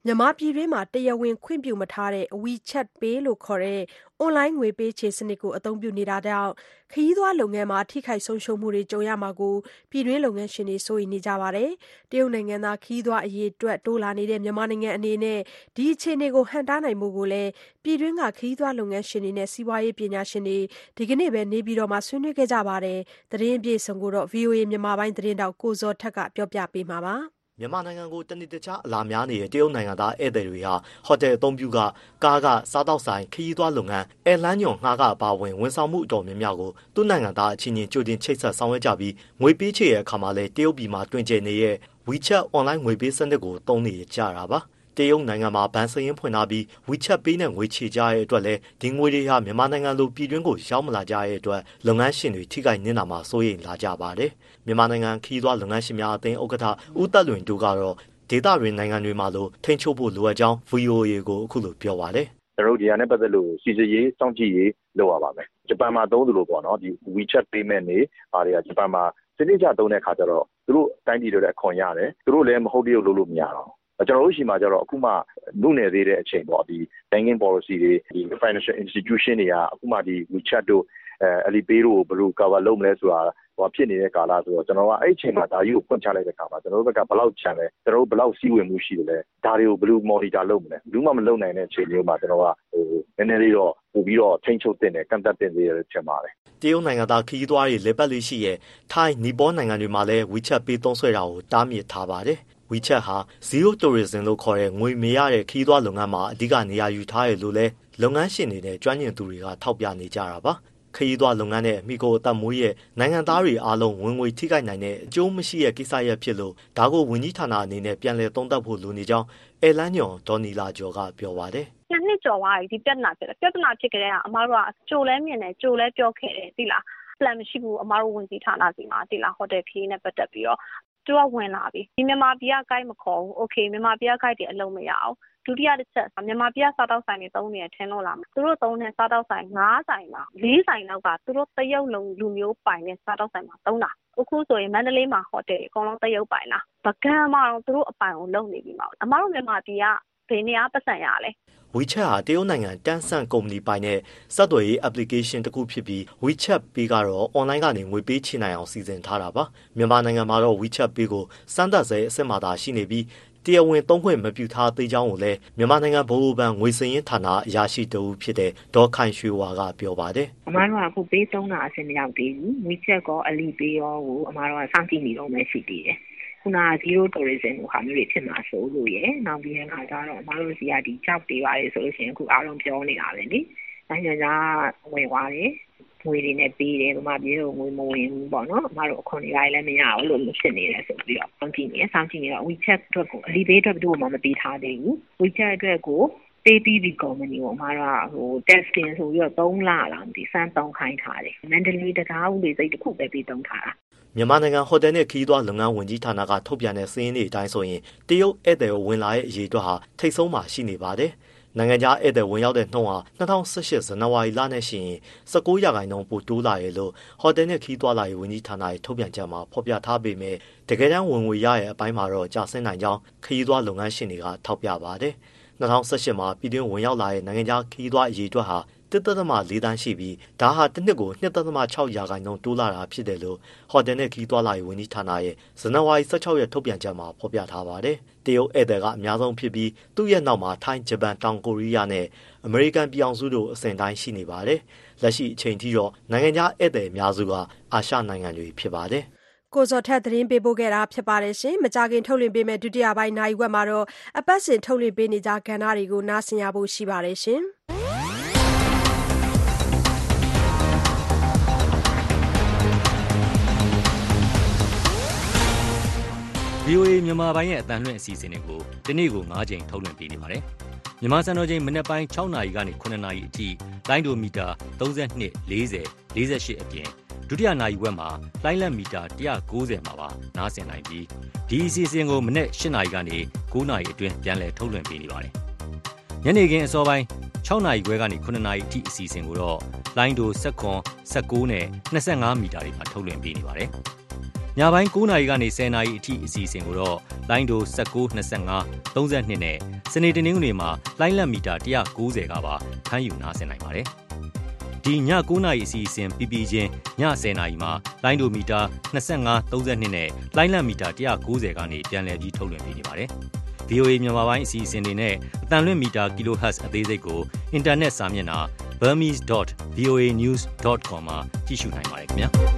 S2: မြန်မာပြည်တွင်းမှာတရားဝင်ခွင့်ပြုမထားတဲ့ WeChat Pay လို့ခေါ်တဲ့ အွန်လိုင်းငွေပေးချေစနစ်ကိုအသုံးပြုနေတာကြောင့်ခရီးသွားလုပ်ငန်းမှာထိခိုက်ဆုံးရှုံးမှုတွေကြုံရမှာကိုပြည်တွင်းလုပ်ငန်းရှင်တွေစိုးရိမ်နေကြပါတယ်။တရုတ်နိုင်ငံသားခရီးသွားအရေးအတွက်တိုးလာနေတဲ့မြန်မာနိုင်ငံအနေနဲ့ဒီအခြေအနေကိုဟန့်တားနိုင်ဖို့ကိုလည်းပြည်တွင်းကခရီးသွားလုပ်ငန်းရှင်တွေနဲ့စီးပွားရေးပညာရှင်တွေဒီကနေ့ပဲနေပြည်တော်မှာဆွေးနွေးခဲ့ကြပါတယ်။သတင်းအပြည့်အစုံကိုတော့ VOA မြန်မာပိုင်းသတင်းတောက်ကိုဇော်ထက်ကပြောပြပေးမှာပါ။
S17: မြန်မာနိုင်ငံကိုတနေ့တခြားအလာများနေတဲ့တရုတ်နိုင်ငံသားဧည့်သည်တွေဟာဟိုတယ်အသုံးပြုကကားကစားတောက်ဆိုင်ခရီးသွားလုပ်ငန်းအဲလန်းညွန်ငှားကအပါအဝင်ဝန်ဆောင်မှုအတော်များများကိုသူ့နိုင်ငံသားအချင်းချင်းကြိုတင်ချိတ်ဆက်ဆောင်ရွက်ကြပြီးငွေပေးချေရဲ့အခါမှာလည်းတရုတ်ပြည်မှာတွင်ကျယ်နေတဲ့ WeChat အွန်လိုင်းငွေပေးစနစ်ကိုသုံးနေကြတာပါတရုတ်နိုင်ငံမှာဘဏ်စရင်းဖွင့်ထားပြီး WeChat Pay နဲ့ငွေချေကြတဲ့အတွက်လည်းဒီငွေတွေဟာမြန်မာနိုင်ငံလိုပြည်တွင်းကိုရောက်မလာကြတဲ့အတွက်လုပ်ငန်းရှင်တွေထိခိုက်နစ်နာမှာစိုးရိမ်လာကြပါတယ်။မြန်မာနိုင်ငံခရီးသွားလုပ်ငန်းရှင်များအသင်းဥက္ကဋ္ဌဦးသက်လွင်တို့ကတော့ဒေသတွင်းနိုင်ငံတွေမှာလိုထိန်းချုပ်ဖို့လိုအပ်ကြောင်း VOA ကိုအခုလိုပြောပါတယ်
S18: ။ကျွန်တော်တို့ဒီဟာနဲ့ပတ်သက်လို့စီစစ်ရေးစောင့်ကြည့်ရေးလုပ်ရပါမယ်။ဂျပန်မှာသုံးသလိုပေါ့နော်ဒီ WeChat Payment တွေအားတွေကဂျပန်မှာစနစ်ကျသုံးတဲ့အခါကျတော့သူတို့တိုင်းပြည်တွေလည်းအခွန်ရတယ်။သူတို့လည်းမဟုတ်တရုတ်လုပ်လို့မရတော့ကျွန်တော်တို့ရှိမှာကျတော့အခုမှလူနေသေးတဲ့အချိန်ပေါ့ဒီ banking policy တွေဒီ financial institution တွေကအခုမှဒီ WeChat တို့Alipay တို့ဘယ်လို cover လုပ်မလဲဆိုတာဟိုဖြစ်နေတဲ့ကာလဆိုတော့ကျွန်တော်ကအဲ့အချိန်မှာဒါကြီးကိုဖွင့်ချလိုက်တဲ့အခါမှာကျွန်တော်တို့ဘက်ကဘယ်လောက်ချန်လဲကျွန်တော်တို့ဘယ်လောက်စီးဝင်မှုရှိတယ်လဲဒါတွေကိုဘယ်လို monitor လုပ်မလဲဘူးမှမလုပ်နိုင်တဲ့အချိန်မျိုးမှာကျွန်တော်ကနည်းနည်းလေးတော့ပို့ပြီးတော့ထိန်းချုပ်တင်တယ်ကန့်သတ်တင်သေးတယ်ထင်ပါတယ်
S17: တရုတ်နိုင်ငံသားခရီးသွားတွေလက်ပတ်လေးရှိရဲ့ထိုင်းနီပေါနိုင်ငံတွေမှာလည်း WeChat Pay သုံးစွဲတာကိုတားမြစ်ထားပါတယ်WeChat ဟာ Zero Tourism လို့ခေါ်တဲ့ငွေမရတဲ့ခရီးသွားလုပ်ငန်းမှာအဓိကနေရာယူထားရလို့လဲလုပ်ငန်းရှင်တွေနဲ့ကျွမ်းကျင်သူတွေကထောက်ပြနေကြတာပါခရီးသွားလုပ်ငန်းနဲ့မိကိုအသက်မွေးရဲ့နိုင်ငံသားတွေအားလုံးဝင်ငွေထိခိုက်နိုင်တဲ့အကျိုးမရှိတဲ့ကိစ္စရပ်ဖြစ်လို့ဒါကိုဝန်ကြီးဌာနအနေနဲ့ပြန်လည်သုံးသပ်ဖို့လိုနေကြောင်းအဲလန်းညွန်ဒေါ်နီလာကျော်ကပြောပါတယ်
S19: နှစ်ကျော်သွားပြီဒီပြဿနာဖြစ်ကြတဲ့ကအမားတို့ကကြိုလဲမြင်တယ်ကြိုလဲပြောခဲ့တယ်သိလားplan မရှိဘူးအမားတို့ဝန်ကြီးဌာနစီမှာသိလားဟိုတယ်ခရီးနဲ့ပတ်သက်ပြီးတော့သူကဝင်လာပြီဒီမြန်မာပြည်က guide မခေါ်ဘူးโอเคမြန်မာပြည်က guide တွေအလုံးမရအောင်ဒုတိယတစ်ချက်မြန်မာပြည်ကစားတောက်ဆိုင်တွေသုံးနေတယ်ထင်လို့လားသူတို့သုံးတဲ့စားတောက်ဆိုင်9ဆိုင်မှာ4ဆိုင်လောက်ကသူတို့တရုတ်လူမျိုးပိုင်တဲ့စားတောက်ဆိုင်မှာသုံးတာအခုဆိုရင်မန္တလေးမှာဟိုတယ်အကုန်လုံးတရုတ်ပိုင်လားပကံမှာတော့သူတို့အပိုင်ကိုလုပ်နေပြီမှာအမတို့မြန်မာပြည်ကဘယ်နေရာပတ်စံရလဲ
S17: WeChat ဟာတရုတ်နိုင်ငံတန်ဆန်ကုမ္ပဏီပိုင်တဲ့ဆက်သွယ်ရေး application တစ်ခုဖြစ်ပြီး WeChat Pay ကတော့ online ကနေငွေပေးချေနိုင်အောင်စီစဉ်ထားတာပါမြန်မာနိုင်ငံမှာတော့ WeChat Pay ကိုစမ်းသပ်ဆဲအဆင့်မှာသာရှိနေပြီးတရားဝင်သုံးခွင့်မပြုထားသေးကြောင်းကိုလည်းမြန်မာနိုင်ငံဗဟိုဘဏ်ငွေစရင်းဌာနအရာရှိတဦးဖြစ်တဲ့ဒေါ်ခိုင်ရွှေဝါကပြောပါတယ်
S20: အမားတို့ကအခုပေးသုံးတာအဆင့်မရောက်သေးဘူး WeChat ကော Alipay ရောကိုအမားတို့ကစောင့်ကြည့်နေတော့မှရှိသေးတယ်ခုန Zero Tourism ကိုဟာမျိုးတွေဖြစ်မှာဆိုလို့ရယ်နောက်ပြီးရင်ခါကျတော့အမားတို့စီကဒီကြောက်တွေပါလေဆိုလို့ရှိရင်အခုအားလုံးပြောနေတာပဲလေနိုင်ငံခြားဝင်သွားတယ်ငွေတွေနဲ့ပေးတယ်ဗမာပြည်ကိုငွေမဝင်ဘူးပေါ့နော်အမတို့အခွန်တွေလည်းမရဘူးလို့ဖြစ်နေတယ်ဆိုပြီးတော့စောင့်ကြည့်နေတော့ WeChat အတွက်ကို Alipay အတွက်ဘယ်သူမှမပေးထားသေးဘူး WeChat အတွက်ကိုပေးပြီးဒီကုမ္ပဏီကိုအမတို့ကဟို testing ဆိုပြီးတော့3လလာမသိစမ်း3ခိုင်းထားတယ်မန္တလေးတကားဦးလေးစိတ်တစ်ခုပဲပေးသုံးထားတာ
S17: မြန်မာနိုင်ငံဟိုတယ်နဲ့ခရီးသွားလုပ်ငန်းဝန်ကြီးဌာနကထုတ်ပြန်တဲ့စာရင်းတွေအတိုင်းဆိုရင်တရုတ်ဧည့်သည်ဝင်လာတဲ့အရေးအတွက်ဟာထိပ်ဆုံးမှာရှိနေပါတယ်။နိုင်ငံခြားဧည့်သည်ဝင်ရောက်တဲ့နှုန်းဟာ2018ဇန်နဝါရီလနဲ့ရှိရင်19%ပိုတိုးလာရလို့ဟိုတယ်နဲ့ခရီးသွားလာရေးဝန်ကြီးဌာနရဲ့ထုတ်ပြန်ချက်မှာဖော်ပြထားပေမဲ့တကယ်တမ်းဝင်ငွေရရဲ့အပိုင်းမှာတော့ကျဆင်းနိုင်ကြောင်းခရီးသွားလုပ်ငန်းရှင်တွေကထောက်ပြပါတယ်။2018မှာပြည်တွင်းဝင်ရောက်လာတဲ့နိုင်ငံခြားခရီးသွားအရေးအတွက်ဟာ1.4 တန်းရှိပြီးဒါဟာတစ်နှစ်ကို 2.6% တိုးလာတာဖြစ်တယ်လို့ဟိုတယ်နဲ့ခရီးသွားလာရေးဝန်ကြီးဌာနရဲ့ဇန်နဝါရီ16ရက်ထုတ်ပြန်ချက်မှာဖော်ပြထားပါတယ်။တရုတ်ဧည့်သည်ကအများဆုံးဖြစ်ပြီးသူ့ရဲ့နောက်မှာထိုင်း၊ဂျပန်၊တောင်ကိုရီးယားနဲ့အမေရိကန်ပြည်အောင်စုတို့အစဉ်တိုင်းရှိနေပါတယ်။လက်ရှိအချိန်ထိတော့နိုင်ငံခြားဧည့်သည်အများစုကအာရှနိုင်ငံတွေဖြစ်ပါတယ်။
S2: ကိုဇော်ထက်သတင်းပေးပို့ခဲ့တာဖြစ်ပါတယ်ရှင်။မကြခင်ထုတ်လွှင့်ပေးမယ့်ဒုတိယပိုင်းနိုင်ဝက်မှာတော့အပတ်စဉ်ထုတ်လွှင့်ပေးနေကြကဏ္ဍတွေကိုနားဆင်ရဖို့ရှိပါတယ်ရှင်။
S21: VOA မြန်မာပိုင်းရဲ့အတန်လွှင့်အစီအစဉ်တွေကိုဒီနေ့ကို9ချိန်ထုတ်လွှင့်ပေးနေပါတယ်။မြန်မာစံတော်ချိန်မနက်ပိုင်း6နာရီကနေ9နာရီအထိလိုင်းဒိုမီတာ32 40 48အပြင်ဒုတိယနာရီဝက်မှာလိုင်းလက်မီတာ190မှာပါနားဆင်နိုင်ပြီးဒီအစီအစဉ်ကိုမနက်8နာရီကနေ9နာရီအတွင်းပြန်လည်ထုတ်လွှင့်ပေးနေပါတယ်။ညနေခင်းအစောပိုင်း6နာရီခွဲကနေ9နာရီအထိအစီအစဉ်ကိုတော့လိုင်းဒို19 19နဲ့25မီတာတွေမှာထုတ်လွှင့်ပေးနေပါတယ်။ညပိုင်း9:00 နာရီကနေ 10:00 နာရီအထိအစီအစဉ်ကိုတော့လိုင်းဒို19 25 32နဲ့စနေတနင်္ဂနွေမှာလိုင်းလက်မီတာ190ကပါဖမ်းယူနားဆင်နိုင်ပါတယ်။ဒီည9:00 နာရီအစီအစဉ်ပြီးပြီးချင်းည10:00 နာရီမှာလိုင်းဒိုမီတာ25 32နဲ့လိုင်းလက်မီတာ190ကနေပြန်လည်ပြီးထုတ်လွှင့်ပေးနေပါတယ်။ VOA မြန်မာပိုင်းအစီအစဉ်တွေနဲ့အတန်လွင့်မီတာ kHz အသေးစိတ်ကိုအင်တာနက်စာမျက်နှာ burmese.voanews.com မှာကြည့်ရှုနိုင်ပါတယ်ခင်ဗျာ။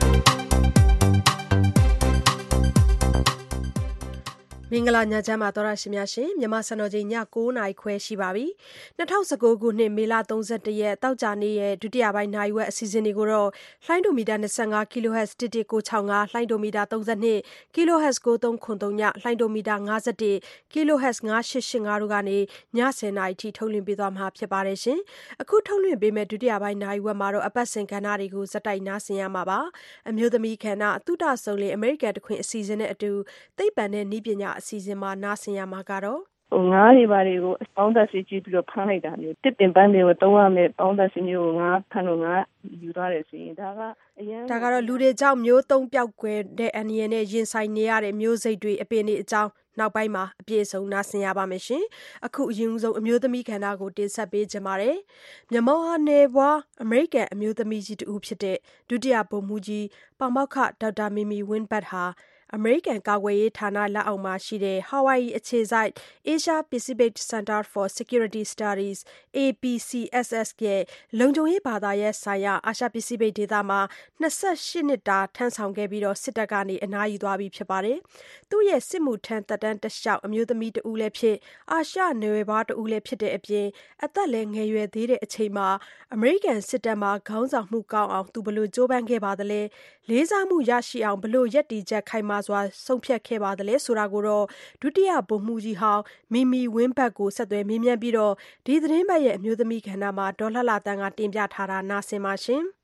S2: မင်္ဂလာညချမ်းပါသောရရှိများရှင်မြန်မာစံတော်ချိန်ည9:00 နာရီခွဲရှိပါပြီ2019ခုနှစ်မေလ31ရက်တောက်ကြနေ့ရဲ့ဒုတိယပိုင်းနိုင်ဝက်အစီအစဉ်တွေကိုတော့လှိုင်းဒိုမီတာ25 kHz 11965လှိုင်းဒိုမီတာ32 kHz 9303ညလှိုင်းဒိုမီတာ51 kHz 9885တို့ကနေည10:00 နာရီထိထုတ်လွှင့်ပေးသွားမှာဖြစ်ပါတယ်ရှင်အခုထုတ်လွှင့်ပေးမဲ့ဒုတိယပိုင်းနိုင်ဝက်မှာတော့အပတ်စဉ်ကဏ္ဍတွေကိုဇက်တိုက်နားဆင်ရမှာပါအမျိုးသမီးကဏ္ဍအတုဒဆုံးလင်အမေရိကန်တခွင်အစီအစဉ်နဲ့အတူသိပ္ပံနဲ့နည်းပညာအစီအစဉ်မှာနားဆင်ရမှာကတော့
S1: ငါးတွေပါတွေကိုပေါင်းသက်စီကြည့်ပြီးတော့ဖမ်းလိုက်တာမျိုးတစ်ပင်ပန်းတွေကိုသုံးရမယ်ပေါင်းသက်စီမျိုးကိုငါးဖမ်းလို့ငါးယူသွားတယ်ဆိုရင်ဒါ
S2: ကတော့လူတွေကြောင့်မျိုးသုံးပြောက်ကွယ်တဲ့အန္တရာယ်နဲ့ရင်ဆိုင်နေရတဲ့မျိုးစိတ်တွေအပင်တွေအကြောင်းနောက်ပိုင်းမှာအပြည့်အစုံနားဆင်ရပါမယ်ရှင်အခုအရင်ဆုံးအမျိုးသမီးခန္ဓာကိုတင်ဆက်ပေးကြပါမယ်မြန်မာနယ်ဘွားအမေရိကန်အမျိုးသမီးကြီးတူဖြစ်တဲ့ဒုတိယဗိုလ်မှူးကြီးပေါမောက္ခဒေါက်တာမီမီဝင်းဘတ်ဟာအမေရိကန်ကာကွယ်ရေးဌာနလက်အောက်မှာရှိတဲ့ Hawaii အခြေစိုက် Asia Pacific Center for Security Studies APCSS ရဲ့လုံခြုံရေးဘာသာရပ်ဆိုင်ရာအာရှပစိဖိတ်ဒေသမှာ28နှစ်တာထမ်းဆောင်ခဲ့ပြီးစစ်တပ်ကနေအနားယူသွားပြီဖြစ်ပါတယ်။သူ့ရဲ့စစ်မှုထမ်းသက်တမ်းတစ်လျှောက်အမျိုးသမီးတဦးလည်းဖြစ်အာရှနယ်ဘွားတဦးလည်းဖြစ်တဲ့အပြင်အသက်လည်းငယ်ရွယ်သေးတဲ့အချိန်မှာအမေရိကန်စစ်တပ်မှာခေါင်းဆောင်မှုကောင်းအောင်သူဘယ်လိုကြိုးပမ်းခဲ့ပါသလဲလေးစားမှုရရှိအောင်ဘယ်လိုရည်တည်ချက်ခိုင်မာစွာဆုံးဖြတ်ခဲ့ပါသလဲဆိုတာကိုတော့ဒုတိယဗိုလ်မှူးကြီးဟောင်းမီမီဝင်းဘတ်ကိုဆက်သွယ်မေးမြန်းပြီးတော့ဒီသတင်းပတ်ရဲ့အမျိုးသမီးကဏ္ဍမှာဒေါ်လှလှတန်းကတင်ပြထားတာနားဆင်ပါရှင်။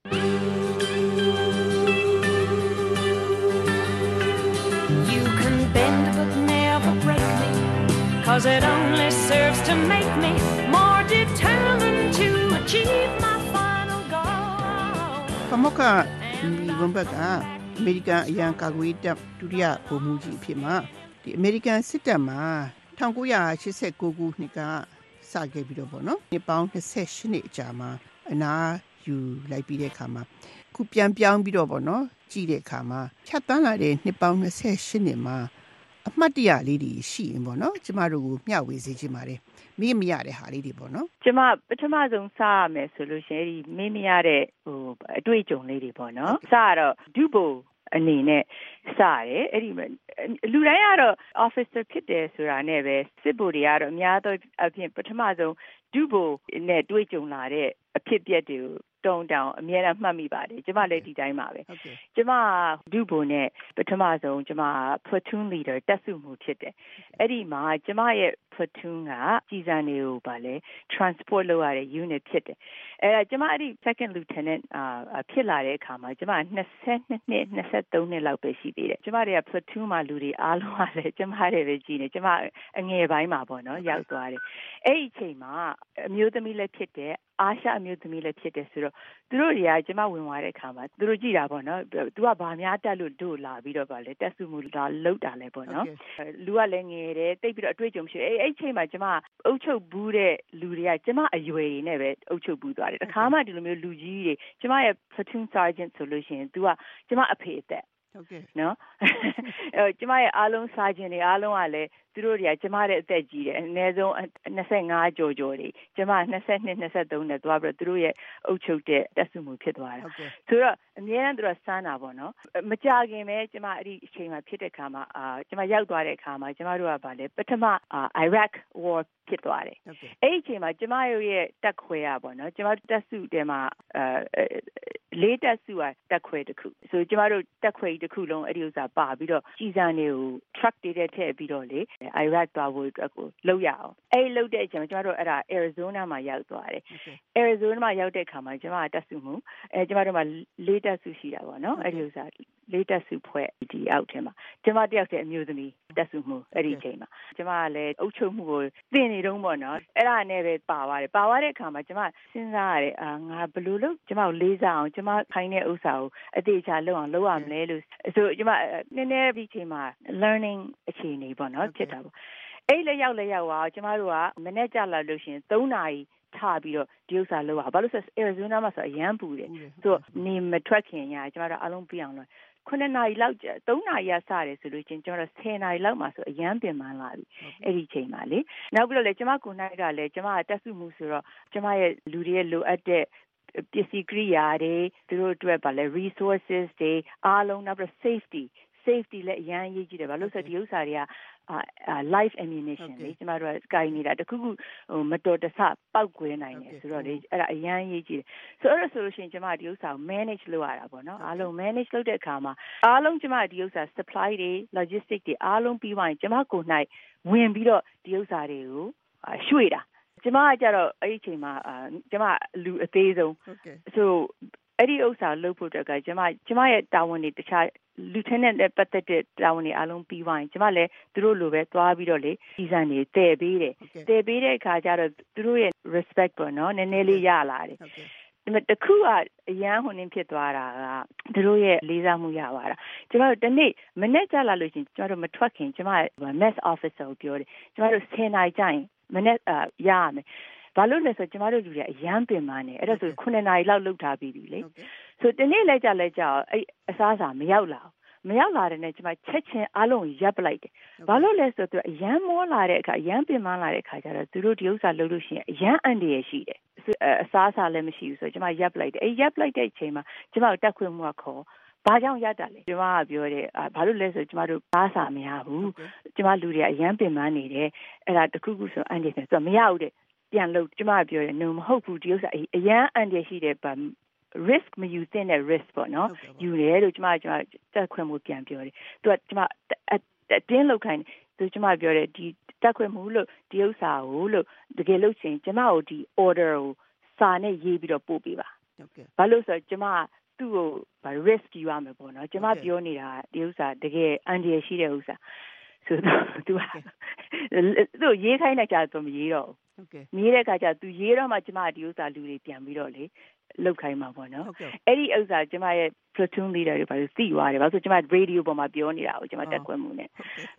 S22: You can bend but never break me cause it only serves to make me more determined to achieve my final goal
S23: ကမကမီဝင်းဘတ်ကအမေရိကန်အရန်ကာကွယ်တပ်ဒုတိယဗိုလ်မှူးကြီးအဖြစ်မှာဒီအမေရိကန်စစ်တပ်မှာ1989ခုနှစ်ကစခဲ့ပြီးတော့ပေါ့နော်နှစ်ပေါင်း28နှစ်အကြာမှာအနားယူလိုက်ပြီးတဲ့အခါမှာခုပြန်ပြောင်းပြီးတော့ပေါ့နော်ကြည့်တဲ့အခါမှာဖြတ်တန်းလာတဲ့နှစ်ပေါင်း28နှစ်မှာအမှတ်တရလေးတွေရှိရင်ပေါ့နော်ကျမတို့ကိုမျှဝေစေချင်ပါတယ်မေးမရတဲ့ဟာလေးတွေပေါ့နော်
S1: ကျမပထမဆုံးစရမယ်ဆိုလို့ရှိရင်ဒီမေးမရတဲ့အတွေ့အကြုံလေးတွေပေါ့နော်စရတော့ဒုဗိုလ်အနေနဲ့စရတယ်အဲ့ဒီလူတိုင်းကတော့ officer ဖြစ်တယ်ဆိုတာနဲ့ပဲစစ်ဗိုလ်တွေကတော့အများသောအဖြစ်ပထမဆုံးဒုဗိုလ်နဲ့တွေ့ကြုံလာတဲ့အဖြစ်အပျက်တွေကိုတုံတောင်အများအားမှတ်မိပါတယ်ကျမလည်းဒီတိုင်းပါပဲကျမဒုဗိုလ်နဲ့ပထမဆုံးကျမ platoon leader တပ်စုမှုဖြစ်တယ်အဲ့ဒီမှာကျမရဲ့ platoon ကကြီးစံတွေကိုဗာလဲ transport လုပ်ရတဲ့ unit ဖြစ်တယ်အဲ့ဒါကျမအဲ့ဒီ second lieutenant ဖြစ်လာတဲ့အခါမှာကျမ22နှစ်23နှစ်လောက်ပဲရှိသေးတယ်ကျမတွေက platoon မှာလူတွေအားလုံးကလည်းကျမတွေပဲကြည်နေကျမအငယ်ပိုင်းမှာပေါ့နော်ရောက်သွားတယ်အဲ့ဒီအချိန်မှာအမျိုးသမီးလည်းဖြစ်တယ်အာရှအမျိုးသမီးလည်းဖြစ်တယ်ဆိုတော့သူတို့တွေကကျမဝင်သွားတဲ့အခါမှာသူတို့ကြည်တာပေါ့နော်သူကဘာများတက်လို့တို့လာပြီးတော့ဗာလဲတက်စုမှုလာလောက်တာလဲပေါ့နော်လူကလည်းငယ်တယ်တိတ်ပြီးတော့အတွေ့အကြုံရှိအဲ့အချိန်မှာကျမအုပ်ချုပ်ဘူးတဲ့လူတွေကကျမအရွယ်တွေနဲ့ပဲအုပ်ချုပ်ဘူးသွားတယ်တခါမှဒီလိုမျိုးလူကြီးတွေကျမရဲ့ platoon sergeant ဆိုလို့ရှိရင်သူကကျမအဖေအသက်
S23: ဟုတ်ကဲ့
S1: နော်ကျမရဲ့အားလုံး sergeant တွေအားလုံးကလည်းသူတို့တွေကကျမတဲ့အသက်ကြီးတယ်အနည်းဆုံး25ကျော်ကျော်တွေကျမ22 23နဲ့သွားပြီးတော့သူတို့ရဲ့အုပ်ချုပ်တဲ့တက်စုမှုဖြစ်သွားတယ်ဆိုတော့အများအားသူတို့စမ်းတာပေါ့နော်မကြခင်ပဲကျမအဲ့ဒီအချိန်မှာဖြစ်တဲ့ခါမှာကျမရောက်သွားတဲ့အခါမှာကျမတို့ကဗာလဲပထမIraq war ဖြစ်သွားတယ်အဲ့ဒီအချိန်မှာကျမရဲ့တက်ခွဲရပေါ့နော်ကျမတက်စုတဲမှာလေးတက်စုကတက်ခွဲတစ်ခုဆိုကျမတို့တက်ခွဲတစ်ခုလုံးအဲ့ဒီဥစ္စာပါပြီးတော့ကြီးစံတွေကို truck တွေထည့်ပြီးတော့လေIraq သွားဖို့အတွက်ကိုလောက်ရအောင်အဲ့လောက်တဲ့အချိန်မှာကျမတို့အဲ့ဒါ Arizona မှာရောက်သွားတယ် Arizona မှာရောက်တဲ့အခါမှာကျမကတက်စုမှုကျမတို့မှာ၄တက်စုရှိတာပေါ့နော်အဲ့ဒီဥစ္စာလေးတက်စုဖွဲ့ဒီအောက်ထဲမှာကျမတယောက်တည်းအမျိုးသမီးတက်စုမှုအဲ့ဒီအချိန်မှာကျမကလည်းအုပ်ချုပ်မှုကိုသင်နေတော့ပေါ့နော်အဲ့ဒါနဲ့ပဲပါသွားတဲ့အခါမှာကျမစဉ်းစားရတယ်ငါဘယ်လိုလုပ်ကျမကိုလေးစားအောင်ကျမခိုင်းတဲ့ဥစ္စာကိုအသေးချာလုပ်အောင်လုပ်ရမလဲလို့ဆိုကျမနည်းနည်းဒီအချိန်မှာ learning အခြေအနေပေါ့နော်ဖြစ်တာပေါ့အဲ့လက်ရောက်သွားကျမတို့ကမနေ့ကျလာလို့ရှိရင်3နာရီထားပြီးတော့ဒီဥစ္စာလုပ်ရဘာလို့ဆို Arizona မှာဆိုအရန်ပူတယ်ဆိုနေမထွက်ခင်ညာကျမတို့အလုံးပြအောင်လို့9နာရီလောက်3နာရီကစတယ်ဆိုလို့ချင်းကျမတို့10နာရီလောက်မှာဆိုအရန်ပင်ပန်းလာပြီအဲ့ဒီချိန်မှာလေနောက်ပြီးတော့လေကျမကိုနိုင်ကလည်းကျမကတက်စုမှုဆိုတော့ကျမရဲ့လူတွေရဲ့လိုအပ်တဲ့ပစ္စည်းကိရိယာတွေသူတို့အတွက်ဗာလဲ resources တွေအားလုံးနောက်ပြီး safety လည်းအရန်ရေးကြည့်တယ်ဘာလို့ဆိုဒီဥစ္စာတွေကlife ammunition လေကျမတို့ကကိုင်နေတာတခုခုမတော်တဆပောက်ကွဲနိုင်တယ်ဆိုတော့လေအဲ့ဒါအရန်ရေးကြည့်တယ်ဆိုတော့ဆိုလို့ရှိရင်ကျမဒီဥစ္စာကို manage လုပ်ရတာပေါ့နော်အားလုံး manage လုပ်တဲ့အခါမှာအားလုံးကျမဒီဥစ္စာ supply တွေ logistic တွေအားလုံးပြီးသွားရင်ကျမကိုနိုင်ဝင်ပြီးတော့ဒီဥစ္စာတွေကိုရွှေ့တာကျမကကြတော့အဲ့ဒီအချိန်မှာကျမလူအသေးဆုံးဆိုအဲ့ဒီဥစ္စာလုပ်ဖို့တက်ကကျမရဲ့တာဝန်တွေတခြားlieutenant နဲ့ပတ်သက်တဲ့တာဝန်တွေအားလုံးပြီးသွားရင်ကျမလည်းသူတို့လိုပဲသွားပြီးတော့လေစီစံတွေတည်ပေးတယ်တည်ပေးတဲ့အခါကျတော့သူတို့ရဲ့ respect ပေါ့နော်နည်းနည်းလေးရလာတယ်တခုကအရန်ဟိုနင်းဖြစ်သွားတာကသူတို့ရဲ့လေးစားမှုရသွားတာကျမတို့ဒီနေ့မနေ့ကျလာလို့ရှိရင်ကျမတို့မထွက်ခင်ကျမ mess officer ကိုပြောတယ်ကျမတို့10နာရီကြာရင်မနေ့ရရမယ်ဘာလို့လဲဆိုကျမတို့လူတွေအရန်ပင်ပန်းနေအဲ့ဒါဆို9နာရီလောက်လုပ်ထားပြီးပြီလေဆိုဒီနေ့လဲကြအဲ့အစားအစာမရောက်လာတဲ့နဲ့ကျမချက်ချင်းအားလုံးရပ်ပလိုက်တယ်ဘာလို့လဲဆိုတော့အရန်မောလာတဲ့အခါအရန်ပင်ပန်းလာတဲ့အခါကျတော့သူတို့ဒီဥစ္စာလုပ်လို့ရှိရင်အရန်အန်တရရှိတယ်အစားအစာလည်းမရှိဘူးဆိုကျမရပ်ပလိုက်တယ်အဲ့ရပ်ပလိုက်တဲ့အချိန်မှာကျမတက်ခွင့်မှုကခေါ်ဘာကြောင့်ရတာလဲကျမကပြောတယ်ဘာလို့လဲဆိုကျမတို့စားစာမရဘူးကျမလူတွေကအရန်ပင်ပန်းနေတယ်အဲ့ဒါတခုခုဆိုအန်တရဆိုမရဘူးတဲ့ပြန်လို့ကျမပြောတယ် no မဟုတ်ဘူးဒီဥစ္စာအရန်အန်တရရှိတယ်ဗာrisk မယူသင့်တဲ့ risk ပေါ့နော်ယူတယ်လို့ကျမတက်ခွင့်မှုပြန်ပြောတယ်သူကကျမတင်းလောက်ခိုင်းသူကျမပြောတယ်ဒီတက်ခွင့်မှုလို့ဒီဥစ္စာကိုလို့တကယ်လို့ချင်းကျမကိုဒီ order ကိုစာနဲ့ရေးပြီးတော့ပို့ပေးပါဘာလို့ဆိုတော့ကျမသူ့ကို risk ယူရမယ်ပေါ့နော်ကျမပြောနေတာဒီဥစ္စာတကယ်အန်တရရှိတဲ့ဥစ္စာဆိုတော့သူရေးခိုင်းလိုက်ကြတော့မရေးတော့ဘူးရေးတဲ့အခါကျသူရေးတော့မှကျမဒီဥစ္စာလူတွေပြန်ပြီးတော့လေလောက်ခိုင်းမှာပေါ့နော်အဲ့ဒီဥစ္စာကျမရဲ့ platoon leader တွေပါသိသွားတယ်ဘာလို့ဆိုကျမ radio ပေါ်မှာပြောနေတာကိုကျမတက်ခွင့်မှုနဲ့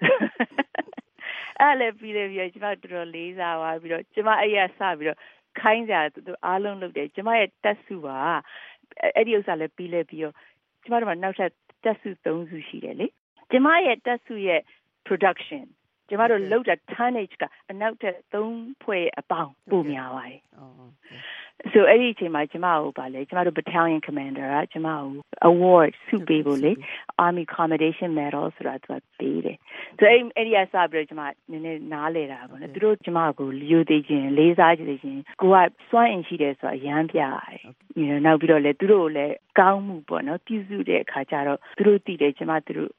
S1: အဲ့လည်းပြီးကျမတော်လေးစားသွားပြီးတော့ကျမအဲ့ရစပြီးတော့ခိုင်းကြသူအားလုံးလုပ်တယ်ကျမရဲ့တက်စုပါအဲ့ဒီဥစ္စာလည်းပြီးတော့ကျမတို့ကနောက်ထပ်တက်စု3စုရှိတယ်လေကျမရဲ့တက်စုရဲ့ production ကျမတို့လုပ်တဲ့ tonnage ကအနောက်ထပ်3ဖွဲ့အပေါင်းပိုများပါတယ်ဆိုအဲ့ဒီအချိန်မှာကျမတို့ဗာလေကျမတို့ battalion commander ကကျမတို့ award ဆုပေးဖို့လေ army commendation medal ဆိုတာသူကပေးတယ်ဆိုအဲ့ဒီအစားပြီးတော့ကျမနည်းနည်းနားလေတာပေါ့နော်သူတို့ကျမကိုယူသေးခြင်းလေးစားခြင်းကိုကစွမ်းအင်ရှိတယ်ဆိုတာရမ်းပြရတယ်နောက်ပြီးတော့လေသူတို့လည်းကောင်းမှုပေါ့နော်ပြုစုတဲ့အခါကျတော့သူတို့တည်တယ်ကျမသူတို့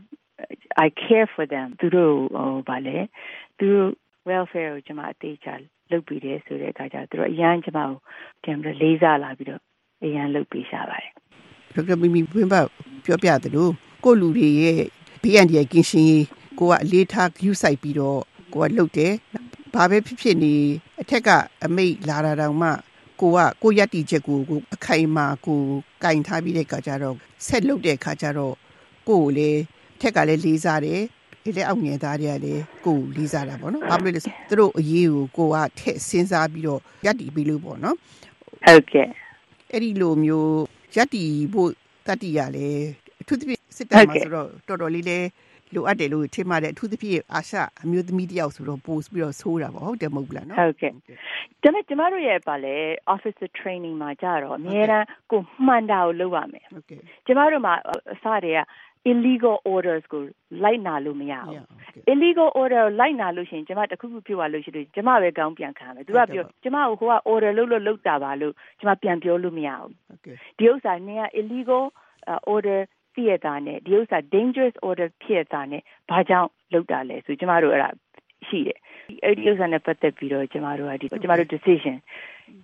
S1: I care for them သူတို့ဗာလေသူတို့ welfare ကိုကျမအသေးချာလုပ်ပြီးတယ်ဆိုတဲ့အခါကျသူတို့အရန်ကျမကိုပြန်ပြီးလေးစားလာပြီးတော့အရန်လုပ်ပေးရှာပါတယ်
S23: ဒေါက်တာမီမီဝင်းဘပြောပြတယ်လို့ကိုလူတွေရဲ့ဘေးအန္တရာယ်ကင်းရှင်းရေးကိုကအလေးထားဂရုစိုက်ပြီးတော့ကိုကလုပ်တယ်ဘာပဲဖြစ်နေအထက်ကအမိတ်လာတာတောင်မှကိုရက်တီချက်ကိုအခိုင်အမာကိုကင်ထားပြီးတဲ့အခါကျတော့ဆက်လုပ်တဲ့အခါကျတော့ကိုကိုလည်းထက်ကလည်းလေးစားတယ်လက်အောက်ငယ်သားတွေကလည်းကိုယ်လေးစားတာပေါ့နော်။ဘာဖြစ်လို့လဲဆိုသူတို့အရေးကိုကထက်စဉ်းစားပြီးတော့ရပ်တည်ပြီးလို့ပေါ့နော်
S1: ။ဟုတ်ကဲ့
S23: ။အဲ့ဒီလိုမျိုးရပ်တည်ဖို့တတ်တည်ရလဲအထူးသဖြင့်စစ်တပ်မှာဆိုတော့တော်တော်လေးလည်းလိုအပ်တယ်လို့ထင်ပါတယ်အထူးသဖြင့်အာရှအမျိုးသမီးတယောက်ဆိုတော့ပို့ပြီးတော့ဆိုးတာပေါ့ဟုတ်တယ်မဟုတ်လားနော်
S1: ။ဟုတ်ကဲ့။ဒါနဲ့ကျမတို့ရဲ့ဗာလဲ officer training မှာကြတော့အများအားကိုမှန်တာကိုလုပ်ရမယ်။ဟုတ်ကဲ့။ကျမတို့မှာအစတည်းကillegal orders ကိုလိုက်နာလို့မရဘူး illegal order လိုက်နာလို့ရှိရင်ကျမတခုခုဖြစ်သွားလို့ရှိရင်ကျမပဲကောင်းပြန်ခံမယ်သူကပြောကျမကိုဟိုက order လုပ်တာပါလို့ကျမပြန်ပြောလို့မရဘူးဒီဥစ္စာနဲ့ illegal order ဖြစ်ရတာနဲ့ဒီဥစ္စာ dangerous order ဖြစ်ရတာနဲ့ဘာကြောင့်လုပ်တာလဲဆိုကျမတို့အဲ့ဒါရှိတယ်အဲ့ဒီဥစ္စာနဲ့ပတ်သက်ပြီးတော့ကျမတို့ကကျမတို့ decision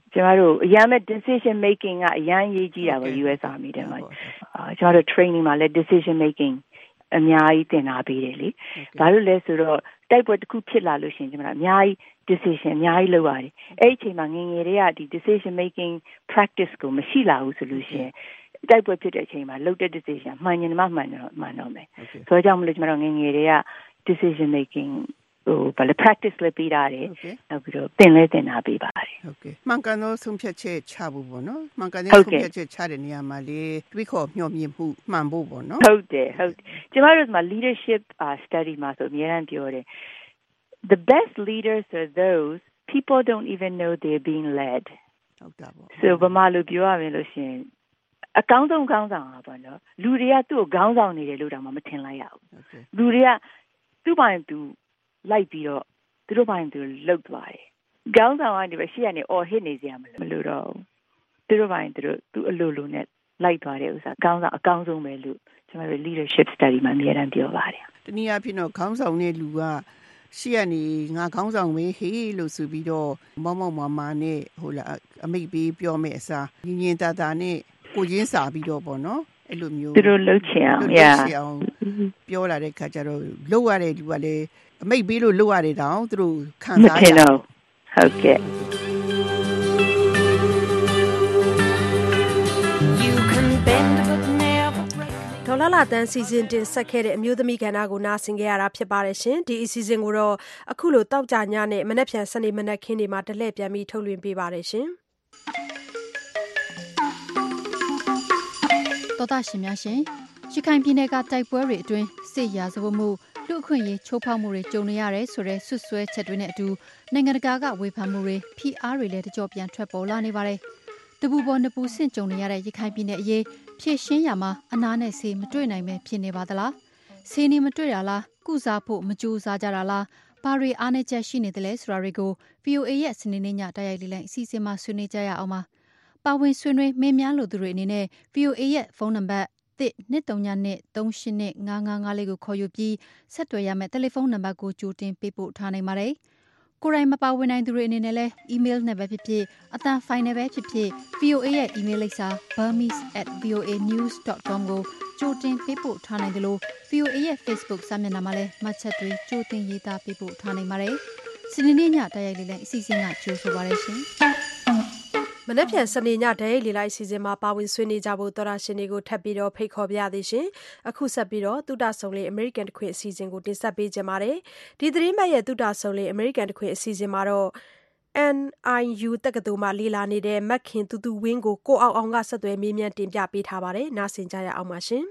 S1: ကျမတို့အရမ်းမဲ့ decision making ကအရမ်းရေးကြီးတာပေါ့ US Army တဲ့မှာကျမတို့ training မှာလည်း decision making အများကြီးသင်ထားပေးတယ်လေဘာလို့လဲဆိုတော့တိုက်ပွဲတစ်ခုဖြစ်လာလို့ရှိရင်ကျမတို့အများကြီး decision အများကြီးလုပ်ရတယ်အဲ့ဒီအချိန်မှာငယ်ငယ်တွေကဒီ decision making practice ကိုမရှိလာဘူးဆိုလို့ရှိရင်တိုက်ပွဲဖြစ်တဲ့အချိန်မှာလုပ်တဲ့ decision မှန်ရင်မှမှန်တော့မယ်ဆိုတော့ကြောင့်မလို့ကျမတို့ငယ်ငယ်တွေက decision making ဘာလဲ practice လည်းပေးရတယ်နောက်ပြီးတော့သင်ထားပေးပါတယ်
S23: ဟုတ်ကဲ့မှန်ကန်သောဆုံးဖြတ်ချက်ချဖို့ပေါ့နော်မှန်ကန်တဲ့ဆုံးဖြတ်ချက်ချတဲ့နေရာမှာလေတွေးခေါ်မျှော်မြင်မှုမှန်ဖို့ပေါ့နော်
S1: ဟုတ်တယ်ကျမတို့မှာ leadership study မှာဆိုအများအားပြောတယ် the best leaders are those people don't even know they're being led
S23: ဟုတ်တာပေါ့
S1: so ဘာမှလို့ပြောရမယ်လို့ရှင်အကောင်းဆုံးခေါင်းဆောင်อ่ะပေါ့နော်လူတွေကသူ့ကိုခေါင်းဆောင်နေတယ်လို့တောင်မထင်လိုက်ရဘူးလူတွေကသူ့ပိုင်သူလိုက်ပြီးတော့သူတို့ပိုင်းသူလှုပ်သွားတယ်။ခေါင်းဆောင်ကနေပဲရှေ့ကနေအော်ဟစ်နေကြမလို့တော့သူတို့ပိုင်းသူအလိုလိုနဲ့လိုက်သွားတဲ့ဥစ္စာခေါင်းဆောင်အကောင်းဆုံးပဲလို့ကျွန်တော်တို့ leadership study မှာအများအားပြောပါတယ်
S23: ။တနည်းအားဖြင့်တော့ခေါင်းဆောင်တဲ့လူကရှေ့ကနေငါခေါင်းဆောင်ပဲဟေးလို့ဆိုပြီးတော့မောက်မာနဲ့ဟိုလာအမိတ်ပေးပြောမယ်အစားညင်တာနဲ့ကိုချင်းစာပြီးတော့ပေါ့နော်အဲ့လိုမျိုး
S1: သူတို့လှုပ်ချင်အောင်
S23: ပြောလာတဲ့ခါကျတော့လှုပ်ရတဲ့လူကလည်းအမိတ်ပေးလို့လုပ်ရတယ်တောင်သူတို့ခံစား
S1: ရတယ်ဟုတ်ကဲ့
S2: ဒေါ်လာတန်းစီစဉ်တင်ဆက်ခဲ့တဲ့အမျိုးသမီးကဏ္ဍကိုနားဆင်ကြရတာဖြစ်ပါတယ်ရှင်ဒီအစီအစဉ်ကိုတော့အခုလိုတောက်ကြညနဲ့မနက်ဖြန်စနေမနက်ခင်းတွေမှာတလှည့်ပြန်ပြီးထုတ်လွှင့်ပေးပါတယ်ရှင်
S3: တော်တာရှင်များရှင်ရခိုင်ပြည်နယ်ကတိုက်ပွဲတွေအတွင်းစစ်ရာဇဝတ်မှုလူအခွင့်အရေးချိုးဖောက်မှုတွေကြုံနေရတယ်ဆိုတဲ့ဆွဆွဲချက်တွေနဲ့အတူနိုင်ငံတကာကဝေဖန်မှုတွေဖိအားတွေလည်းတကြောပြန်ထွက်ပေါ်လာနေပါတယ်။တပူပေါ်နှစ်ပူဆင့်ကြုံနေရတဲ့ရခိုင်ပြည်နယ်အရေးဖြည့်ရှင်းရမှာအနာနဲ့ဆေးမတွေ့နိုင်ပဲဖြစ်နေပါသလား။ဆေးနေမတွေ့တာလားကုစားဖို့မကြိုးစားကြတာလားဘာတွေအားနည်းချက်ရှိနေတယ်လဲဆိုတာတွေကို VOA ရဲ့စနေနေ့ညတိုက်ရိုက်လေးလိုက်အစီအစဉ်မှာဆွေးနွေးကြရအောင်ပါ။ပါဝင်ဆွေးနွေးမေးမြန်းလို့သူတွေအနေနဲ့ VOA ရဲ့ဖုန်းနံပါတ်1-392-389-5554ကိုခေါ်ယူပြီးဆက်သွယ်ရမယ့်တယ်လီဖုန်းနံပါတ်ကိုကြိုတင်ပေးပို့ထားနိုင်ပါတယ်။ကိုယ်တိုင်မပါဝင်နိုင်သူတွေအနေနဲ့လည်း email နဲ့ပဲဖြစ်ဖြစ်အသံဖိုင်နဲ့ပဲဖြစ်ဖြစ် VOA ရဲ့ email လိပ်စာ burmese@voanews.com ကိုကြိုတင်ပေးပို့ထားနိုင်တယ်လို့ VOA ရဲ့ Facebook စာမျက်နှာမှာလည်းမှတ်ချက်တွေကြိုတင်ရေးသားပေးပို့ထားနိုင်ပါတယ်။စနေနေ့ညတိုက်ရိုက်လေးလည်းအစီအစဉ်ကကြိုဆိုပါရရှင်။
S2: မနေ့ပြန်စနေညဒဲလေးလိုက်စီစဉ်မှာပါဝင်ဆွေးနွေးကြဖို့သောရရှင်တွေကိုထပ်ပြီးတော့ဖိတ်ခေါ်ပြရသေးရှင်အခုဆက်ပြီးတော့တုဒ္ဒဆုံလေး American တခွင်အစီအစဉ်ကိုတင်ဆက်ပေးကြပါမယ်ဒီသတင်းပတ်ရဲ့တုဒ္ဒဆုံလေး American တခွင်အစီအစဉ်မှာတော့ NIU တက္ကသိုလ်မှာလေ့လာနေတဲ့မက်ခင်တူတူဝင်းကိုကိုအောင်ကဆက်သွယ်မေးမြန်းတင်ပြပေးထားပါတယ်နားဆင်ကြရအောင်ပါရှင်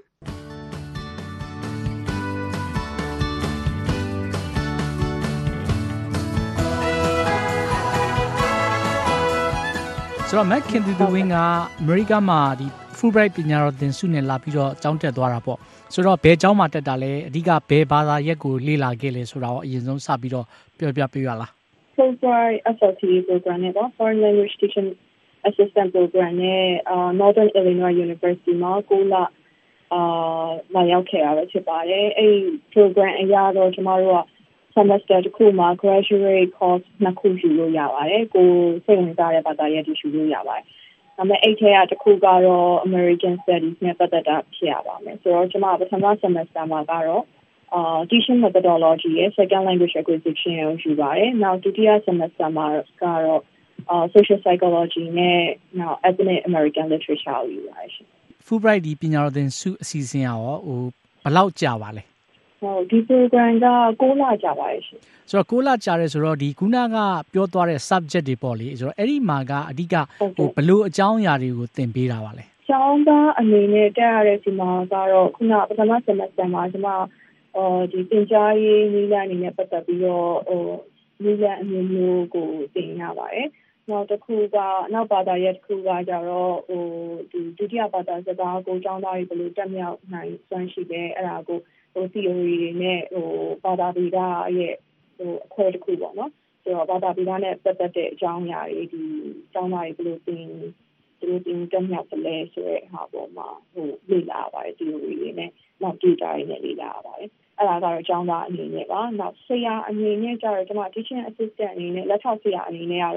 S5: ဆိုတော့ Mac Kintu Wing ကအမေရိကန်မှာဒီ Fulbright ပညာတော်သင်ဆုနဲ့လာပြီးတော့ကျောင်းတက်သွားတာပေါ့ဆိုတော့ဘယ်ကျောင်းမှာတက်တာလဲအဓိကဘယ်ဘာသာရပ်ကိုလေ့လာခဲ့လဲဆိုတာကိုအရင်ဆုံးစပြီးတော့ပြောပြပေးရလား
S6: Fulbright SLTA program နဲ့ပေါ့ Foreign Language Teaching Assistant Program နဲ့ Northern Illinois University မှာကိုလာလာရောက်ခဲ့ရတာဖြစ်ပါတယ်အဲ့ program အရာတော့ကျမတို့ကsemester တစ်ခုမှာ graduate course နှစ်ခုယူလို့ရပါတယ်ကိုစိတ်ဝင်စားတဲ့ဘာသာရပ်တွေယူလို့ရပါတယ်ဒါပေမဲ့အဲ့ထဲကတစ်ခုကတော့ American Studies နဲ့ပတ်သက်တာဖြစ်ရပါမယ်ဆိုတော့ကျွန်မပထမ semester မှာကတော့teaching methodology ရဲ့ second language acquisition ကိုယူပါတယ်နောက်ဒုတိယ semester မှာကတော့social psychology နဲ့နောက် ethnic American literature ကိုယူပါတယ်ရှင်
S5: Fulbright ဒီပညာတော်သင်ဆုအစီအစဉ်ရောဟိုဘယ်လောက်ကြာပါလဲ
S6: ဟုတ်ဒီ program က6လကြာပါတယ်ရှင်
S5: ဆိုတော့6လကြာတယ်ဆိုတော့ဒီခုနကပြောသွားတဲ့ subject တွေပေါ့လေဆိုတော့အဲ့ဒီမှာကအဓိကဟိုဘလို့အကြောင်းအရာတွေကိုသင်ပေးတာပါလဲ
S6: ကျောင်းသားအနေနဲ့တက်ရတဲ့ဒီမှာကတော့ခုနပထမ semester မှာကျွန်မဒီသင်ကြားရေးနည်းလမ်းအနေနဲ့ပတ်သက်ပြီးတော့နည်းလမ်းအမျိုးမျိုးကိုသင်ရပါတယ်နောက်တစ်ခုကနောက်ဘာသာရပ်တစ်ခုကကြတော့ဒီဒုတိယဘာသာစကားကိုကျောင်းသားတွေဘယ်လိုတက်မြောက်နိုင်စွမ်းရှိတယ်အဲ့ဒါကိုtheory တွေနဲ့ဘာသာဗေဒရဲ့အခွဲတစ်ခုပေါ့နော်ဆိုတော့ဘာသာဗေဒနဲ့ပတ်သက်တဲ့အကြောင်းအရာတွေဒီအကြောင်းအရာတွေဘယ်လိုသင်တက်မြောက်လဲဆိုတဲ့ဟာပေါ်မှာလေ့လာရပါတယ် theory တွေနဲ့နောက် data တွေနဲ့လေ့လာရပါတယ်အဲ့ဒါကတော့အကြောင်းသားအနေနဲ့ပါနောက်ဆရာအနေနဲ့ကျတော့ကျွန်မ teaching assistant အနေနဲ့လက်ထောက်ဆရာအနေနဲ့ကတော့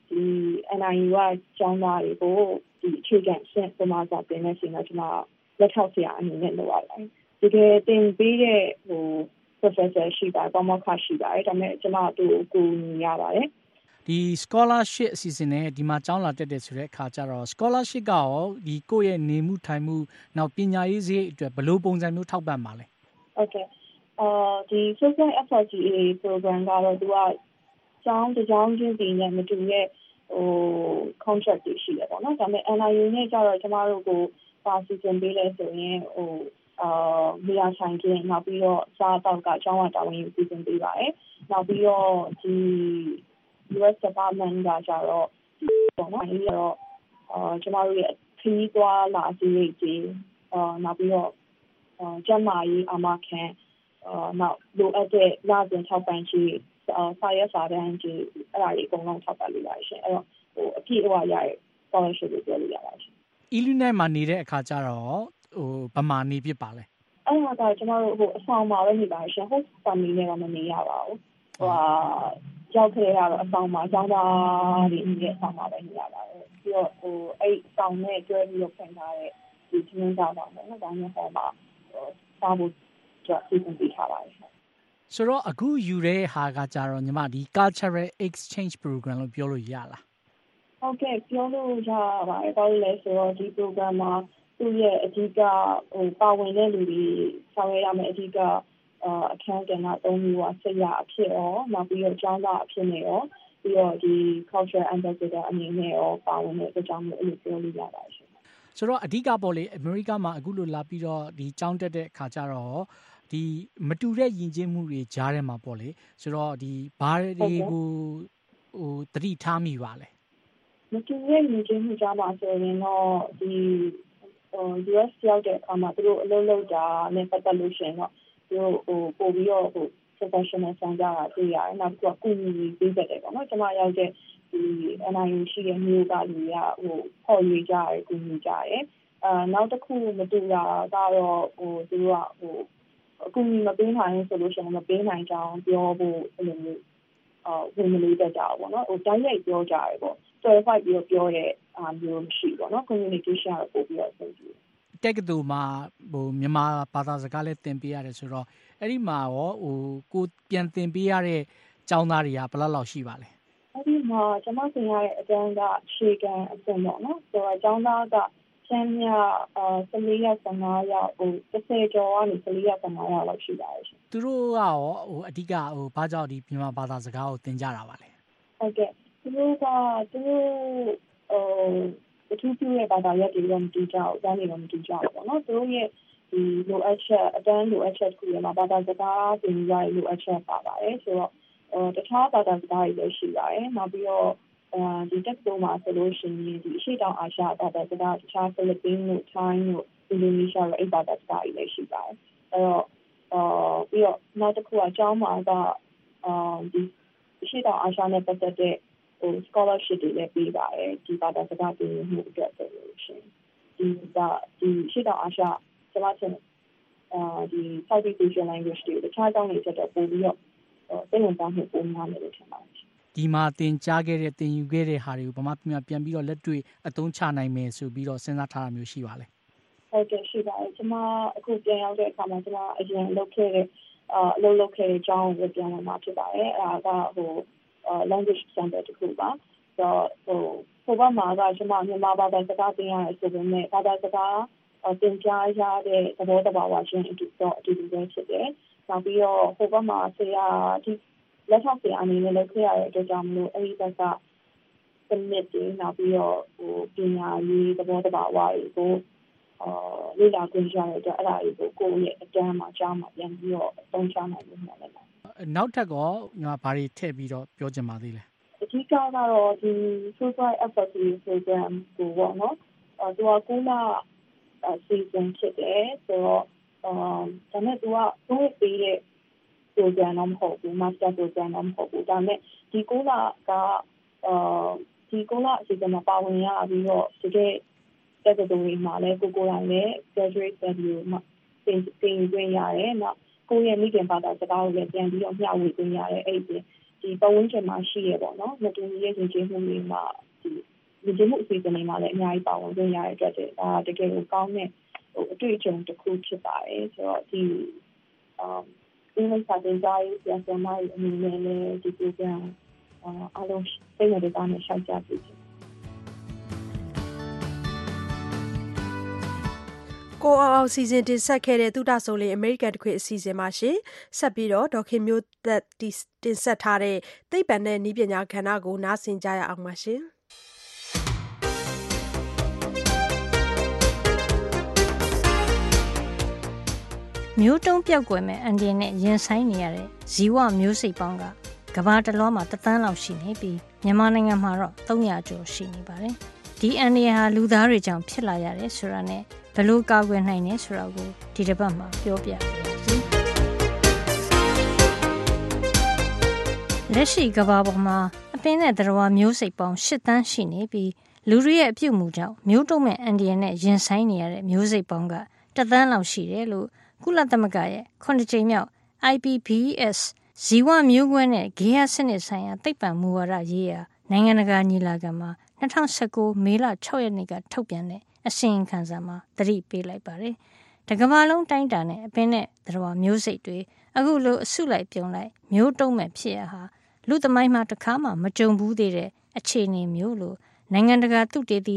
S6: ဒီ NIU ကကျောင်းသားတွေကိုဒီအခြေခံရှင်းပမာစာသင်နေရှင်တော့ကျွန်မလက်ထောက်ဆရာအနေနဲ့လုပ်ရတယ်ဒီကတင်ပေးတဲ့professor ရှိပါဘာမှခရှိပါတယ်ဒါပေမဲ့ကျွန်မတို့ကိုရပါတယ်
S5: ဒီ scholarship အစီအစဉ်နဲ့ဒီမှာကျောင်းလာတက်တယ်ဆိုတဲ့အခါကျတော့ scholarship ကရောဒီကိုယ့်ရဲ့နေမှုထိုင်မှုနောက်ပညာရေးစရိတ်အတွက်ဘယ်လိုပုံစံမျိုးထောက်ပံ့ပါလဲ
S6: Okay ဒီ social FRGA program ကတော့သူကကျောင်းတစ်ကျောင်းချင်းစီနဲ့မတူတဲ့contract တွေရှိတယ်ပေါ့နော်ဒါပေမဲ့ NIU နဲ့ကျတော့ကျမတို့ကိုပါစီစဉ်ပေးလဲဆိုရင်နေရာဆိုင်ကနောက်ပြီးတော့စားတော့ကကျောင်းဝတာဝန်ယူစီစဉ်ပေးပါတယ်နောက်ပြီးတော့ဒီ US Department ကကျတော့ပေါ့နော်အဲဒီတော့ကျမတို့ရဲ့ခရီးသွားလာစီရိတ်ကြီးနောက်ပြီးတော့ကျန်းမာရေးအမခံနောက်လိုအပ်တဲ့လစဉ်ထောက်ပံ့ရှိစာတမ်းကြီးအဲ့ဒါတွေအကုန်လုံးထောက်ပံ့လို့ရတယ်ရှင်အဲ့တော့အပြည့်အဝရတဲ့ scholarship ကိုပြောလို့ရပါတယ်ရှင်
S5: Illinois မှာနေတဲ့အခါကျတော့ဗမာနေဖြစ်ပါလဲ
S6: အဲ့ဒါကကျမတို့အဆောင်မှာပဲနေပါတယ်ရှင် host family နဲ့တော့မနေရပါဘူးရောက်ခဲ့ရတော့အဆောင်မှာကျောင်းသားတွေနေတဲ့အဆောင်မှာပဲနေရပါတယ်ပြီးတော့အဲ့ဆောင်နဲ့တွဲပြီးတော့ဖွင့်ထားတဲ့ဒီချင်းစားတော့နော်ဒါမျိုးဟောမှာစားဖို့ကြည့်ပြီးထားပါတယ်
S5: ဆိုတော့အခုယူတဲ့ဟာကကြတော့ညီမဒီ cultural exchange program လို့ပြောလို့ရလား
S6: ဟုတ်ကဲ့ပြောလို့ရပါတယ်ဘာလို့လဲဆိုတော့ဒီ program မှာသူ့ရဲ့အဓိကပါဝင်တဲ့လူတွေဆောင်ရွက်ရမယ့်အဓိကအခန်းကဏ္ဍ၃မျိုးကဆရာအဖြစ်ရောနောက်ပြီးတော့ကျောင်းသားအဖြစ်နဲ့ရောပြီးတော့ဒီ cultural ambassador အနေနဲ့ရောပါဝင်တဲ့အကြောင်းမျိုးအဲ့လိုပြောလို့ရပါတယ်ရှင်
S5: ဆိုတော့အဓိကပေါ့လေအမေရိကမှာအခုလိုလာပြီးတော့ဒီကျောင်းတက်တဲ့အခါကျတော့ဒီမတူတဲ့ယဉ်ကျေးမှုတွေကြားထဲမှာပေါ့လေဆိုတော့ဒီဘာတွေကိုသတိထားမိပါလဲ
S6: မတူတဲ့ယဉ်ကျေးမှုကြားမှာဆိုရင်တော့ဒီ US ရောက်တဲ့အခါမှာသူတို့အလုပ်လုပ်တာနဲ့ပတ်သက်လို့ရှိရင်တော့သူတို့ပို့ပြီးတော့professional ဆန်ကြတာတွေ့ရတယ်နောက်တစ်ခုကကုညီပေးတယ်ပေါ့နော်ကျွန်မရောက်တဲ့ဒီ NIU ရှိတဲ့မျိုးကလူတွေကခေါ်ရွေးကြတယ်ကုညီကြတယ်နောက်တစ်ခုမတူတာကတော့သူတို့ကအကူအညီမပေးနိုင်ဆိုလို့ရှိရင်မပေးနိုင်ကြအောင်ပြောဖို့အဲ့လိုမျိုးဝင်မလို့တတ်ကြပါဘောနော်တိုင်းရိုက်ပြောကြတယ်ပေါ့ certify ပြီးတော့ပြောတဲ့မျိုးမရှိပေါ့နော် communication ကိုပို့ပြီးတော့ဆက်ကြည့်
S5: တက္ကသိုလ်မှာမြန်မာဘာသာစကားလည်းသင်ပေးရတယ်ဆိုတော့အဲ့ဒီမှာရောကိုပြန်သင်ပေးရတဲ့ကျောင်းသားတွေကဘယ်လောက်ရှိပါလဲ
S6: အဲ့ဒီမှာကျွန်မသင်ရတဲ့အတန်းကအခြေခံအဆင့်ပေါ့နော်ဆိုတော့ကျောင်းသားကကျန်းမြ14ရက်15ရက်30ကျော်ကနေ14ရက်15ရက်လောက်ရှိပါတယ်ရှင်
S5: သူတို့ကရောအဓိကဘာကြောင့်ဒီမြန်မာဘာသာစကားကိုသင်ကြတာပါလဲ
S6: ဟုတ်ကဲ့သူတို့အထူးပြုတဲ့ဘာသာရပ်တွေတော့မတူကြဘူး။တန်းတွေတော့မတူကြဘူးပေါ့နော်။သူတို့ရဲ့ဒီလိုအပ်ချက်အတန်းလိုအပ်ချက်တစ်ခုရမှာဘာသာစကားသင်ရတဲ့လိုအပ်ချက်ပါပါတယ်။ဆိုတော့တခြားဘာသာစကားတွေလည်းရှိပါတယ်။နောက်ပြီးတော့ဒီတက်တိုမှာဆိုလို့ရှိရင်ဒီအရှေ့တောင်အာရှဘာသာစကားတခြားဖိလစ်ပင်းတို့ထိုင်းတို့အင်ဒိုနီးရှားတို့အဲ့ဘာသာစကားတွေလည်းရှိပါတယ်။အဲ့တော့ပြီးတော့နောက်တစ်ခုကအကြောင်းမှာကဒီအရှေ့တောင်အာရှနဲ့ပတ်သက်တဲ့scholarship တွေလည်းပေးပါတယ်ဒီဘာသာစကားသင်မှုအတွက်ဆိုလို့ရှိရင်ဒီရှေ့တောင်အာရှကျမချင်းဒီ Southeast Asian language တွေတခြားကျောင်းတွေတက်တော့ပို့ပြီးတော့သိဝင်သားမှုပုံမှန်လို့ထင်ပါတယ်
S5: ဒီမှာသင်ကြားခဲ့တဲ့သင်ယူခဲ့တဲ့ဟာတွေကိုဗမာပြည်မှာပြန်ပြီးတော့လက်တွေ့အသုံးချနိုင်မယ်ဆိုပြီးတော့စဉ်းစားထားတာမျိုးရှိပါလဲ
S6: ဟုတ်ကဲ့ရှိပါတယ်ကျမအခုပြန်ရောက်တဲ့အခါမှာကျမအရင်လုပ်ခဲ့တဲ့အလုပ်လုပ်ခဲ့တဲ့အကြောင်းကိုပြန်ဝင်มาဖြစ်ပါတယ်အဲ့ဒါကlanguage center တခုပါဆိုတော့ဟိုဘက်မှာကကျွန်မမြန်မာဘာသာစကားသင်ရတယ်ဆိုပေမဲ့ဘာသာစကားသင်ကြားရတဲ့သဘောတဘာဝချင်းအတူပဲဖြစ်တယ်နောက်ပြီးတော့ဟိုဘက်မှာဆရာဒီလက်ထောက်ဆရာအနေနဲ့လုပ်ခဲ့ရတဲ့အတွက်ကြောင့်မလို့အဲဒီဘက်ကစနစ်တွေနောက်ပြီးတော့ပညာရေးသဘောတဘာဝတွေကိုလေ့လာသင်ကြားရတဲ့အဲ့ဒါတွေကိုကိုယ့်ရဲ့အတန်းမှာကြားမှာပြန်ပြီးတော့အသုံးချနိုင်လို့ရတယ်
S5: နောက်ထပ်ကောညီမဘာတွေထည့်ပြီးတော့ပြောချင်ပါသေးလဲ
S6: အဓိကကတော့ဒီ social advocacy program ကိုပေါ့နော်သူကကုလseason ဖြစ်တယ်ဆိုတော့ဒါနဲ့သူကသူ့ပေးတဲ့ program တော့မဟုတ်ဘူး master program တော့မဟုတ်ဘူးဒါနဲ့ဒီကုလကဒီကုလ season မှာပါဝင်ရပြီးတော့တကယ်တက်တဲ့တွေမှာလည်းကိုယ်တိုင်လည်း graduate study မှာသင်ခွင့်ရတယ်နောက်ကိုယ့်ရဲ့မိခင်ဘာသာစကားကိုလည်းပြန်ပြီးတော့မျှဝေခွင့်ရတယ်အဲ့ဒီကျဒီပတ်ဝန်းကျင်မှာရှိရပေါ့နော်မတူညီတဲ့ယဉ်ကျေးမှုတွေမှာဒီယဉ်ကျေးမှုအစီအစဉ်တွေမှာလည်းအများကြီးပါဝင်ခွင့်ရတဲ့အတွက်ဒါတကယ်ကိုကောင်းတဲ့အတွေ့အကြုံတစ်ခုဖြစ်ပါတယ်ဆိုတော့ဒီအင်္ဂလိပ်စာသင်ကြားရေးဆရာဆရာမတွေအနေနဲ့လည်းဒီ program အားလုံးစိတ်ဝင်စားနေရှောက်ကြပြီ
S2: ကိုအောင်စီစဉ်တင်ဆက်ခဲ့တဲ့သုတဆုံလေးအမေရိကန်တခွေအစီအစဉ်မှာရှင်ဆက်ပြီးတော့ဒေါခင်မျိုးသက်တင်ဆက်ထားတဲ့သိပ္ပံနဲ့နည်းပညာကဏ္ဍကိုနားဆင်ကြရအောင်ပါရှင်
S4: မျိုးတုံးပြောက်ကွယ်မဲ့အန်ဒီနဲ့ရင်ဆိုင်နေရတဲ့ဇီဝမျိုးစိတ်ပေါင်းကကမ္ဘာတစ်လွှားမှာ1 သန်းလောက်ရှိနေပြီးမြန်မာနိုင်ငံမှာတော့300ကျော်ရှိနေပါတယ်ဒီအန်ဒီဟာလူသားတွေကြောင့်ဖြစ်လာရတယ်ဆိုတာနဲ့ဘယ်လိုကာကွယ်နိုင်လဲဆိုတာကိုဒီတစ်ပတ်မှာပြောပြပါမယ်လက်ရှိကမ္ဘာပေါ်မှာအပင်နဲ့သတ္တဝါမျိုးစိတ်ပေါင်း8 သန်းရှိနေပြီးလူတွေရဲ့အပြုအမူကြောင့်မျိုးတုံးမဲ့အန်ဒီနဲ့ရင်ဆိုင်နေရတဲ့မျိုးစိတ်ပေါင်းက1 သန်းလောက်ရှိတယ်လို့ကုလသမဂ္ဂရဲ့9 ကြိမ်မြောက် IPBES ဇီဝမျိုးကွဲနဲ့ဂေဟစနစ်ဆိုင်ရာသိပ္ပံမူဝါဒရေးရာနိုင်ငံတကာညီလာခံမှာ2019မေလ6ရက်နေ့ကထုတ်ပြန်တဲ့အစီရင်ခံစာမှာသတိပေးလိုက်ပါတယ်။တကမ္ဘာလုံးတိုင်းတာနဲ့အပင်နဲ့သတ္တဝါမျိုးစိတ်တွေအခုလိုအစုလိုက်ပြုံလိုက်မျိုးတုံးမဲ့ဖြစ်ရဟာလူသမိုင်းမှာတစ်ခါမှမကြုံဘူးသေးတဲ့အခြေအနေမျိုးလို့နိုင်ငံတကာသုတေသီ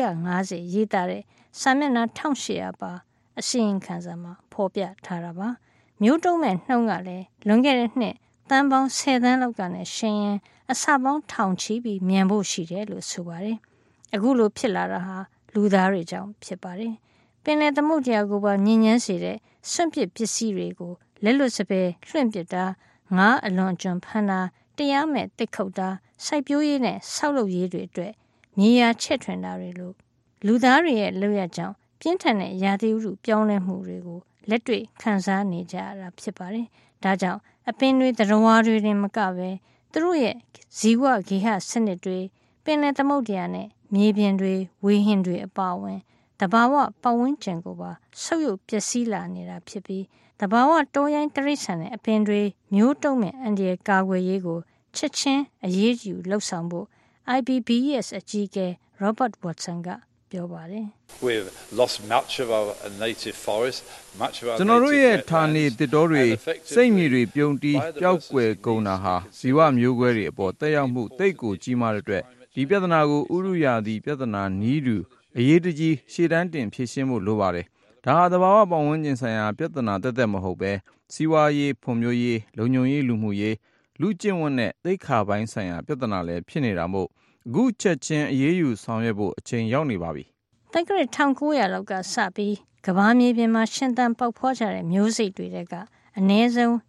S4: 450ရေးသားတဲ့စာမျက်နှာ1800ပါအစီရင်ခံစာမှာဖော်ပြထားတာပါမျိုးတုံးမဲ့နှုံးကလည်းလွန်ခဲ့တဲ့နှစ်တန်းပေါင်း10 သန်းလောက်ကနဲ့ရှင်ရင်အစပေါင်းထောင်ချီပြီးမြန်ဖို့ရှိတယ်လို့ဆိုပါတယ်အခုလိုဖြစ်လာတာဟာလူသားတွေကြောင့်ဖြစ်ပါတယ်ပင်လယ်သမုဒ္ဒရာကိုပါညဉ့်ညမ်းစေတဲ့စွန့်ပစ်ပစ္စည်းတွေကိုလက်လွတ်စပယ်လွှင့်ပစ်တာငါးအလွန်ကျွံဖမ်းတာတရားမဲ့တစ်ခုတ်တာစိုက်ပျိုးရေးနဲ့ဆောက်လုပ်ရေးတွေအတွက်မြေယာချဲ့ထွင်တာတွေလို့လူသားတွေရဲ့လုပ်ရကြောင်းပြင်းထန်တဲ့ရာသီဥတုပြောင်းလဲမှုတွေကိုလက်တွေ့ခံစားနေကြရတာဖြစ်ပါတယ်။ဒါကြောင့်အပင်တွေသတ္တဝါတွေတင်မကပဲသူတို့ရဲ့ဇီဝဂေဟစနစ်တွေပင်လယ်သမုဒ္ဒရာနဲ့မြေပြင်တွေဝေဟင်တွေအပါအဝင်တဘာဝပတ်ဝန်းကျင်ကိုပါဆုပ်ယုပ်ပျက်စီးလာနေတာဖြစ်ပြီးတဘာဝတောရိုင်းတိရစ္ဆာန်နဲ့အပင်တွေမျိုးတုံးမဲ့အန္တရာယ်ကာကွယ်ရေးကိုချက်ချင်းအရေးယူလှုပ်ဆောင်ဖို့ IPBES အကြီးအကဲ Robert Watson ကပြောပါတယ်
S8: We've lost much of our native forest, much of our
S9: ကျွန်တော်တို့ရဲ့ဌာနေသစ်တောတွေစိတ်မြေတွေပြုံတီးပျောက်ကွယ်ကုန်တာဟာဇီဝမျိုးကွဲတွေအပေါ်တက်ရောက်မှုတိတ်ကိုကြီးမားတဲ့အတွက်ဒီပြဿနာကိုဥရုယာသည်ပြဿနာနီးတူအရေးတကြီးရှေ့တန်းတင်ဖြေရှင်းဖို့လိုပါတယ်ဒါဟာသဘာဝပတ်ဝန်းကျင်ဆိုင်ရာပြဿနာတက်တက်မဟုတ်ပဲစီးပွားရေးဖွံ့ဖြိုးရေးလုံခြုံရေးလူမှုရေးလူကျင့်ဝတ်နဲ့သိက္ခာပိုင်းဆိုင်ရာပြဿနာလည်းဖြစ်နေတာမို့အခုချက်ချင်းအရေးယူဆောင်ရွက်ဖို့အချိန်ရောက်နေပါပြီ
S4: တက္ကရာ1900လောက်ကစပြီးကမ္ဘာမြေပြင်မှာရှင်သန်ပေါက်ဖွားကြတဲ့မျိုးစိတ်တွေကအနည်းဆုံး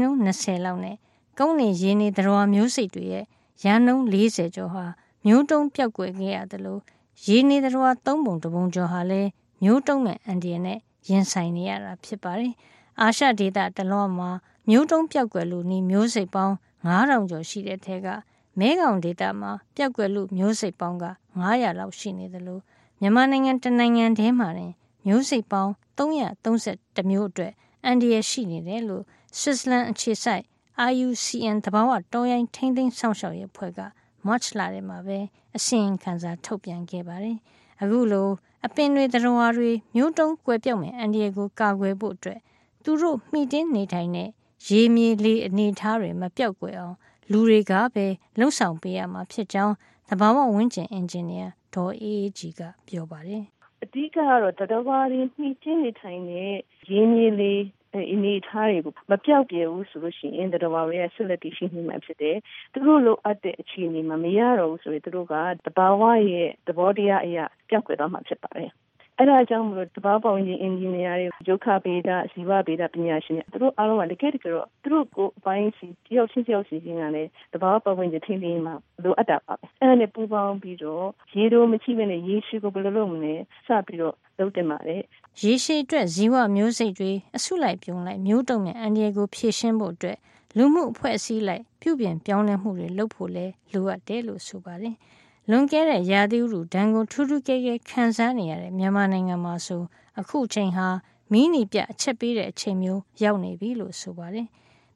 S4: 20%လောက်နဲ့ကုန်းနေရင်းနေသတ္တဝါမျိုးစိတ်တွေရဲ့ရာနှုန်း40ကျော်ဟာမျိုးတုံးပြောက်ကွယ်ခဲ့ရတယ်လို့ရင်းနေသတ္တဝါ3 ပုံ1 ပုံကျော်ဟာလည်းမျိုးတုံးမဲ့အန္တရာယ်နဲ့ရင်ဆိုင်နေရတာဖြစ်ပါတယ်အာရှဒေသတလွှားမှာမျိုးတုံးပြောက်ကွယ်လူနီးမျိုးစိတ်ပေါင်း9000ကျော်ရှိတဲ့ထဲကမဲခေါင်ဒေသမှာပြောက်ကွယ်လူမျိုးစိတ်ပေါင်းက900လောက်ရှိနေတယ်လို့မြန်မာနိုင်ငံတနိုင်ငံထဲမှာတင်မျိုးစိတ်ပေါင်း331မျိုးအတွက်အန္တရာယ်ရှိနေတယ်လို့ဆွစ်ဇာလန်အခြေစိုက် IUCN သဘာဝတောရိုင်းထိန်းသိမ်းဆောင်ရှောက်ရေးအဖွဲ့က March လထဲမှာပဲအစီရင်ခံစာထုတ်ပြန်ခဲ့ပါတယ်။အခုလိုအပင်တွေသတ္တဝါတွေမျိုးတုံးကွယ်ပြောက်မဲ့အန္တရာယ်ကိုကာကွယ်ဖို့အတွက်သူတို့မှီတင်းနေထိုင်တဲ့ရေမြေလေအနေအထားတွေမပြောက်ကွယ်အောင်လူတွေကပဲလှုပ်ဆောင်ပေးရမှာဖြစ်ကြောင်းသဘာဝဝန်းကျင်အင်ဂျင်နီယာဒေါ်အေးအေးကြီးကပြောပါတယ်
S1: အဓိကကတော့သတ္တဝါတွေမှီတင်းနေထိုင်တဲ့ရေမြေလေအနေထားတွေကိုမပြောက်ပြဲဘူးဆိုလို့ရှိရင်သတ္တဝါတွေရဲ့ဆက်လက်တည်ရှိနေမှာဖြစ်တယ်။သူတို့လိုအပ်တဲ့အခြေအနေမှာမရတော့ဘူးဆိုရင်သူတို့ကသဘာဝရဲ့သဘောတရားအရာပြောက်ကွယ်သွားမှာဖြစ်ပါတယ်။အဲဒါကြောင့်မလို့သဘာဝပတ်ဝန်းကျင်အင်ဂျင်နီယာတွေရုက္ခဗေဒဇီဝဗေဒပညာရှင်တွေသူတို့အားလုံးကတကယ်တော့သူတို့ကိုအပိုင်းစီတယောက်ချင်းစီကလည်းသဘာဝပတ်ဝန်းကျင်ထိန်းသိမ်းမှာလိုအပ်တာပါပဲ။အဲဒါနဲ့ပူးပေါင်းပြီးတော့ရေတိုမရှိဘဲနဲ့ရေရှိကိုဘယ်လိုလုပ်မလဲစပြီးတော့လုပ်တင်ပါတယ်
S4: ။ရေရှိအတွက်ဇီဝမျိုးစိတ်တွေအစုလိုက်ပြုံလိုက်မျိုးတုံနဲ့အန္တရာယ်ကိုဖြေရှင်းဖို့အတွက်လူမှုအဖွဲ့အစည်းလိုက်ပြုပြင်ပြောင်းလဲမှုတွေလုပ်ဖို့လဲလိုအပ်တယ်လို့ဆိုပါတယ်။လွန်ကဲတဲ့ရာသီဥတုဒဏ်ကိုထူးထူးကဲကဲခံစားနေရတဲ့မြန်မာနိုင်ငံမှာဆိုအခုချိန်ဟာမီးနီပြအချက်ပေးတဲ့အချိန်မျိုးရောက်နေပြီလို့ဆိုပါတယ်။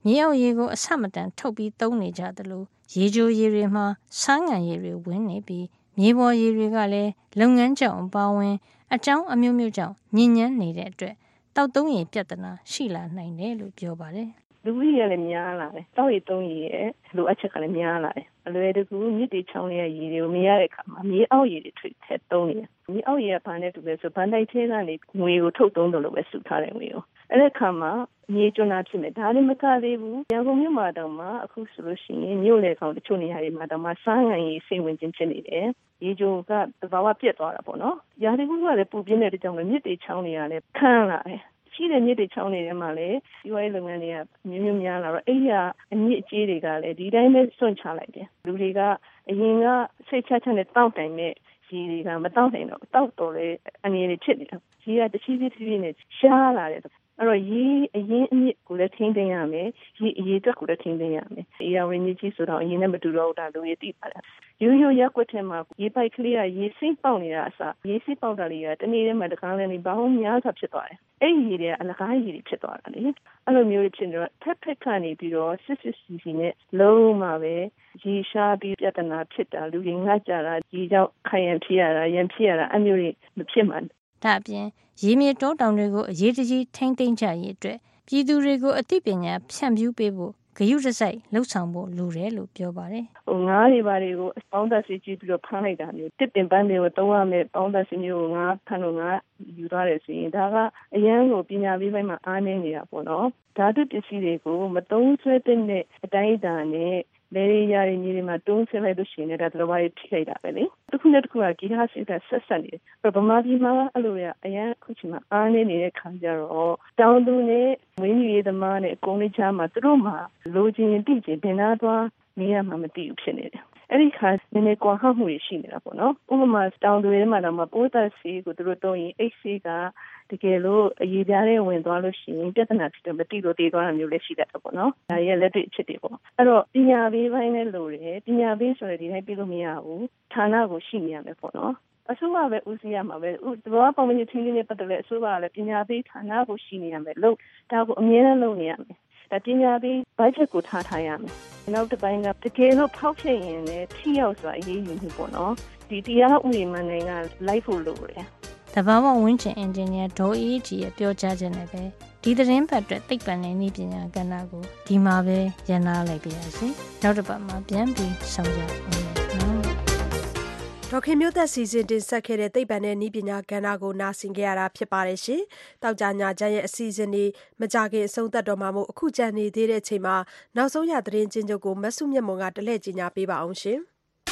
S4: မြေအောက်ရေကိုအဆမတန်ထုတ်ပြီးသုံးနေကြသလိုရေကြိုရေတွေမှာဆားငံရေတွေဝင်နေပြီးမြေပေါ်ရေတွေကလည်းလုပ်ငန်းကြောင့်အပါဝင်အကြောင်းအမျိုးမျိုးကြောင့်ညဉ့်ညမ်းနေတဲ့အတွက်တောက်သုံးရေပြဿနာရှိလာနိုင်တယ်လို့ပြောပါတယ်
S7: လူကြီးရလည်းများလာတယ်တောက်ရည်သုံးရည်ရဲ့လိုအပ်ချက်ကလည်းများလာတယ်အလွယ်တကူမြစ်တွေချောင်းတွေရေတွေကိုမရတဲ့အခါမှာမြေအောက်ရေတွေထည့်သုံးနေတယ်မြေအောက်ရေကဘာနဲ့တူလဲဆိုဗန်တိုက်ထဲကနေငွေကိုထုတ်သုံးတယ်လို့ပဲစုထားတယ်ငွေကိုအဲ့ဒီအခါမှာမြေကျွမ်းတာဖြစ်မယ်ဒါလည်းမကသေးဘူးရန်ကုန်မြို့မှာတော့မှအခုဆိုလို့ရှိရင်မြို့လေကောင်တချို့နေရာတွေမှာတော့မှစားငံရေစိတ်ဝင်ခြင်းဖြစ်နေတယ်ရေကြိုကသဘာဝပြတ်သွားတာပေါ့နော်ရာသီဥတုကလည်းပူပြင်းတဲ့ကြောင့်လည်းမြစ်တွေချောင်းတွေကလည်းခန်းလာတယ်ရှိတဲ့မြစ်တွေချောင်းတွေထဲမှာလည်းဒီဝိုင်းလုပ်ငန်းတွေကမျိုးမျိုးများလာတော့အဲ့ဒီအမြစ်အကြီးတွေကလည်းဒီတိုင်းပဲစွန့်ချလိုက်တယ်လူတွေကအရင်ကစိတ်ချချနဲ့တောက်တိုင်နဲ့ရေတွေကမတောက်နိုင်တော့တောက်တော့လေအနေနဲ့ဖြစ်နေတာရေကတချီးချီးနဲ့ရှားလာတယ်အဲ့တော့ရေအရင်အမြစ်ကိုလည်းထိန်းသိမ်းရမယ်ရေအရေးအတွက်ကိုလည်းထိန်းသိမ်းရမယ်အေးရင်းကြီးဆိုတော့အရင်နဲ့မတူတော့တာလူတွေသိပါတယ်ရိုးရိုးရက်ွက်ထဲမှာရေပိုက်ကလေးကရေစိမ့်ပေါက်နေတာအစားရေစိမ့်ပေါက်တာလေးကတနေ့တည်းမှာတကားလည်းနေဘာမှများစွာဖြစ်သွားတယ်အဲ့ဒီရေတွေကအလကားရေတွေဖြစ်သွားတာလေအဲ့လိုမျိုးဖြစ်နေတော့ဖက်ကနေပြီးတော့စစ်စီနဲ့လုံးမှာပဲရေရှားပြီးပြဿနာဖြစ်တာလူတွေငတ်ကြတာဒီကြောင့်ခိုင်ရန်ဖြစ်ရတာရန်ဖြစ်ရတာအမျိုးတွေမဖြစ်မှ
S4: ဒါအပြင်ရေမြေတောတောင်တွေကိုအရေးတကြီးထိမ့်သိမ်းကြရေးအတွက်ပြည်သူတွေကိုအသိပညာဖြန့်ဖြူးပေးဖို့ဂရုတစိုက်လှုပ်ဆောင်ဖို့လိုတယ်လို့ပြောပါတယ်
S7: ငါးတွေပါတွေကိုပေါင်းသက်စီကြည့်ပြီးတော့ဖမ်းလိုက်တာမျိုးတစ်ပင်ပန်းတွေကိုသုံးရမယ်ပေါင်းသက်စီမျိုးကိုငါးဖမ်းလို့ငါးယူသွားတယ်ဆိုရင်ဒါကအရန်ကိုပညာပေးပိုင်းမှာအားနည်းနေတာပေါ့နော်ဓာတုပစ္စည်းတွေကိုမသုံးဆွဲတဲ့အတိုင်းအတာနဲ့လေရရမြေတွေမှာတုံးဆဲလိုက်လို့ရှိရင်ဒါတော့ဘာထိခိုက်တာပဲလေတစ်ခုနဲ့တစ်ခုကဂီတစိတ်ဆက်ဆက်နေတယ်ဗမာပြည်မှာအဲ့လိုရအရင်ခုချိန်မှာအားနေနေတဲ့ခါကျတော့တောင်သူနဲ့မွေးမြူရေးသမားနဲ့အကုန်လုံးချားမှာသူတို့မှာလိုချင်တိကျင်ပင်သားသွားနေရမှာမသိဘူးဖြစ်နေတယ်အဲ့ဒီခါနည်းနည်းကွာဟမှုတွေရှိနေတာပေါ့နော်ဥပမာတောင်သူတွေမှာတော့ပိုးသက်စီကိုသူတို့တုံးရင်အိတ်စီကတကယ်လို့အရေးပြားတဲ့ဝင်သွားလို့ရှိရင်ပြဿနာဖြစ်တယ်မသိလို့တည်သွားတာမျိုးလည်းရှိတတ်တယ်ပေါ့နော်ဒါရဲ့လက်တွေ့အဖြစ်တွေပေါ့အဲ့တော့ပညာပေးပိုင်းနဲ့လို့ရတယ်ပညာပေးဆိုရဒီတိုင်းပြလို့မရဘူးဌာနကိုရှိနေရမယ်ပေါ့နော်အစိုးရပဲဦးစီးရမှာပဲသဘောပေါက်မင်းချင်းချင်းနဲ့ပတ်သက်တဲ့အစိုးရကလည်းပညာပေးဌာနကိုရှိနေရမယ်လို့ဒါကိုအမြဲတမ်းလုပ်နေရမယ်ဒါပညာပေးဘတ်ဂျက်ကိုထားရမယ်နောက်တစ်ပိုင်းကတကယ်လို့ဖောက်ဖြစ်ရင်လည်းထိရောက်စွာအရေးယူမှုပေါ့နော်ဒီတရားဥပဒေမှန်နိုင်ငံလိုက်ဖို့လိုတယ်
S4: တဘာဝဝင်းချင်အင်ဂျင်နီယာဒေါ်အေးကြီးရဲ့ပြောကြားချက်နဲ့ပဲဒီသတင်းပတ်အတွက်သိပ္ပံနဲ့နည်းပညာကဏ္ဍကိုဒီမှာပဲရန်နာလိုက်ပါရစေနောက်တစ်ပတ်မှာပြန်ပြီးဆောင်ကြအောင်နော်
S2: ဒေါခင်မျိုးသက်စီစဉ်တင်ဆက်ခဲ့တဲ့သိပ္ပံနဲ့နည်းပညာကဏ္ဍကိုနားဆင်ကြရတာဖြစ်ပါတယ်ရှင်တောက်ကြညာချမ်းရဲ့အစီအစဉ်တွေမကြခင်အဆုံးသတ်တော့မှာမို့အခုကြံနေသေးတဲ့အချိန်မှာနောက်ဆုံးရသတင်းချင်းချုပ်ကိုမဆုမြတ်မွန်ကတလှည့်ကြီးညာပေးပါအောင်ရှင်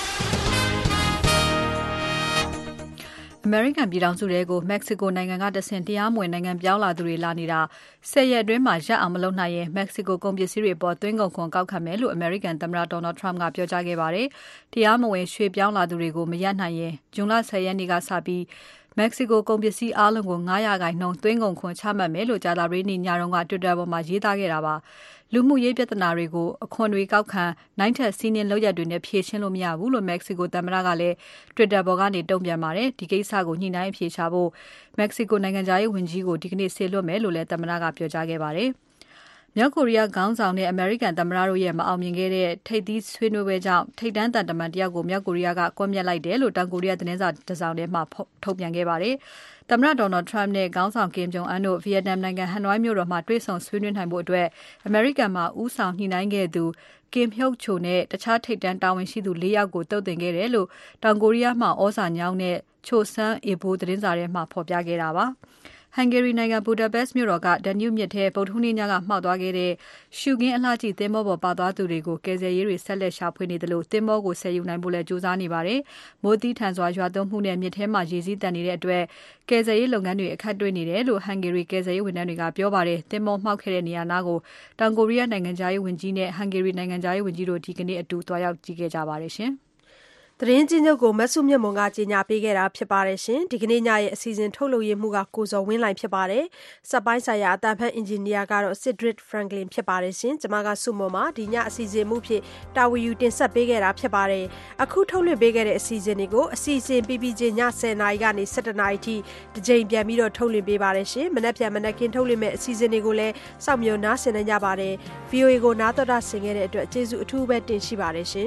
S2: အမေရိကန်ပြည်ထောင်စုတွေကိုမက္ကဆီကိုနိုင်ငံကတဆင့်တရားမဝင်နိုင်ငံပြောင်းလာသူတွေလာနေတာ10 ရက်အတွင်းမှာရပ်အောင်မလုပ်နိုင်ရင်မက္ကဆီကိုကုန်ပစ္စည်းတွေပေါ်သွင်းကုန်ခွန်ကောက်ခံမယ်လို့အမေရိကန်သမ္မတ Donald Trump ကပြောကြားခဲ့ပါတယ်။တရားမဝင်ရွှေ့ပြောင်းလာသူတွေကိုမရပ်နိုင်ရင်ဇွန်လ10 ရက်နေ့ကစပြီးမက္ကဆီကိုကုန်ပစ္စည်းအားလုံးကို9%သွင်းကုန်ခွန်ချမှတ်မယ်လို့ကြာသပတေးနေ့ညတုန်းက Twitter ပေါ်မှာရေးသားခဲ့တာပါ။လူမှုရေးပြဿနာတွေကိုအခွန်တွေကောက်ခံနိုင်ထက်စီးနှင်းလောက်ရတွေနဲ့ဖြေရှင်းလို့မရဘူးလို့မက္ကဆီကိုသမ္မတကလည်း Twitter ပေါ်ကနေတုံ့ပြန်ပါတယ်။ဒီကိစ္စကိုညှိနှိုင်းအဖြေရှာဖို့မက္ကဆီကိုနိုင်ငံသားရေးဝန်ကြီးကိုဒီကနေ့ဆေလွတ်မယ်လို့လည်းသမ္မတကပြောကြားခဲ့ပါတယ်။မြောက်ကိုရီးယားခေါင်းဆောင်နဲ့အမေရိကန်သမ္မတတို့ရဲ့မအောင်မြင်ခဲ့တဲ့ထိပ်သီးဆွေးနွေးပွဲကြောင့်ထိပ်တန်းသံတမန်တယောက်ကိုမြောက်ကိုရီးယားကကွပ်မျက်လိုက်တယ်လို့တောင်ကိုရီးယားသတင်းစာတစ်စောင်ထဲမှာထုတ်ပြန်ခဲ့ပါတယ်။သမ္မတ Donald Trump နဲ့ခေါင်းဆောင် Kim Jong Un တို့ဗီယက်နမ်နိုင်ငံဟနွိုင်းမြို့တော်မှာတွေ့ဆုံဆွေးနွေးနိုင်ဖို့အတွက်အမေရိကန်မှာဦးဆောင်ညှိနှိုင်းခဲ့သူ Kim Hyok Chol နဲ့တခြားထိပ်တန်းတာဝန်ရှိသူ4 ယောက်ကိုတုတ်တင်ခဲ့တယ်လို့တောင်ကိုရီးယားမှာဩဇာညောင်းတဲ့ Chosun Ilbo သတင်းစာထဲမှာဖော်ပြခဲ့တာပါ။ဟန်ဂေရီနိုင်ငံဘူဒါပက်မြို့တော်ကဒန်နျူးမြစ်ထဲဗုဒ္ဓဟူးနေ့ညကမှောက်သွားခဲ့တဲ့ရှုခင်းအလှကြည့်သင်္ဘောပေါ်ပါသွားသူတွေကိုကယ်ဆယ်ရေးတွေဆက်လက်ရှာဖွေနေတယ်လို့သင်္ဘောကိုဆယ်ယူနိုင်ဖို့လည်းကြိုးစားနေပါတယ်။မိုးသီးထန်စွာရွာသွန်းမှုနဲ့မြစ်ထဲမှာရေစီးတက်နေတဲ့အတွက်ကယ်ဆယ်ရေးလုပ်ငန်းတွေအခက်တွေ့နေတယ်လို့ဟန်ဂေရီကယ်ဆယ်ရေးဝန်ထမ်းတွေကပြောပါတယ်။သင်္ဘောမှောက်ခဲ့တဲ့နေရာနားကိုတောင်ကိုရီးယားနိုင်ငံသားရေးဝန်ကြီးနဲ့ဟန်ဂေရီနိုင်ငံသားရေးဝန်ကြီးတို့ဒီကနေ့အတူသွားရောက်ကြည့်ခဲ့ကြပါတယ်ရှင်။သတင်းချင်းချုပ်ကိုမဆုမြတ်မွန်ကကြီးညာပေးခဲ့တာဖြစ်ပါတယ်ရှင်ဒီကနေ့ညရဲ့အစီအစဉ်ထုတ်လုပ်ရမှုကကိုစောဝင်းလိုင်ဖြစ်ပါတယ်စက်ပိုင်းဆိုင်ရာအတန်ဖန်အင်ဂျင်နီယာကတော့ Cedric Franklin ဖြစ်ပါတယ်ရှင်ကျွန်မကဆုမွန်ပါဒီညအစီအစဉ်မှုဖြစ်တာဝီယူတင်ဆက်ပေးခဲ့တာဖြစ်ပါတယ်အခုထုတ်လွှင့်ပေးခဲ့တဲ့အစီအစဉ်တွေကိုအစီအစဉ် PPJ ည10:00နာရီကနေ 17:00 နာရီထိတစ်ကြိမ်ပြန်ပြီးတော့ထုတ်လွှင့်ပေးပါတယ်ရှင်မနက်ဖြန်မနက်ခင်းထုတ်လွှင့်မဲ့အစီအစဉ်တွေကိုလည်းစောင့်မျှော်နားဆင်နိုင်ကြပါတယ် VOA ကိုနားတော်တာဆင်ခဲ့တဲ့အတွက်ကျေးဇူးအထူးပဲတင်ရှိပါတယ်ရှင်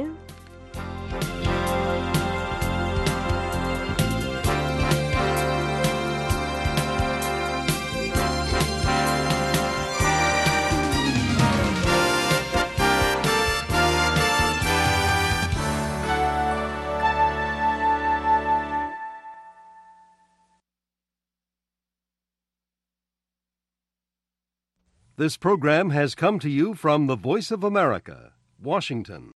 S10: This program has come to you from the Voice of America, Washington.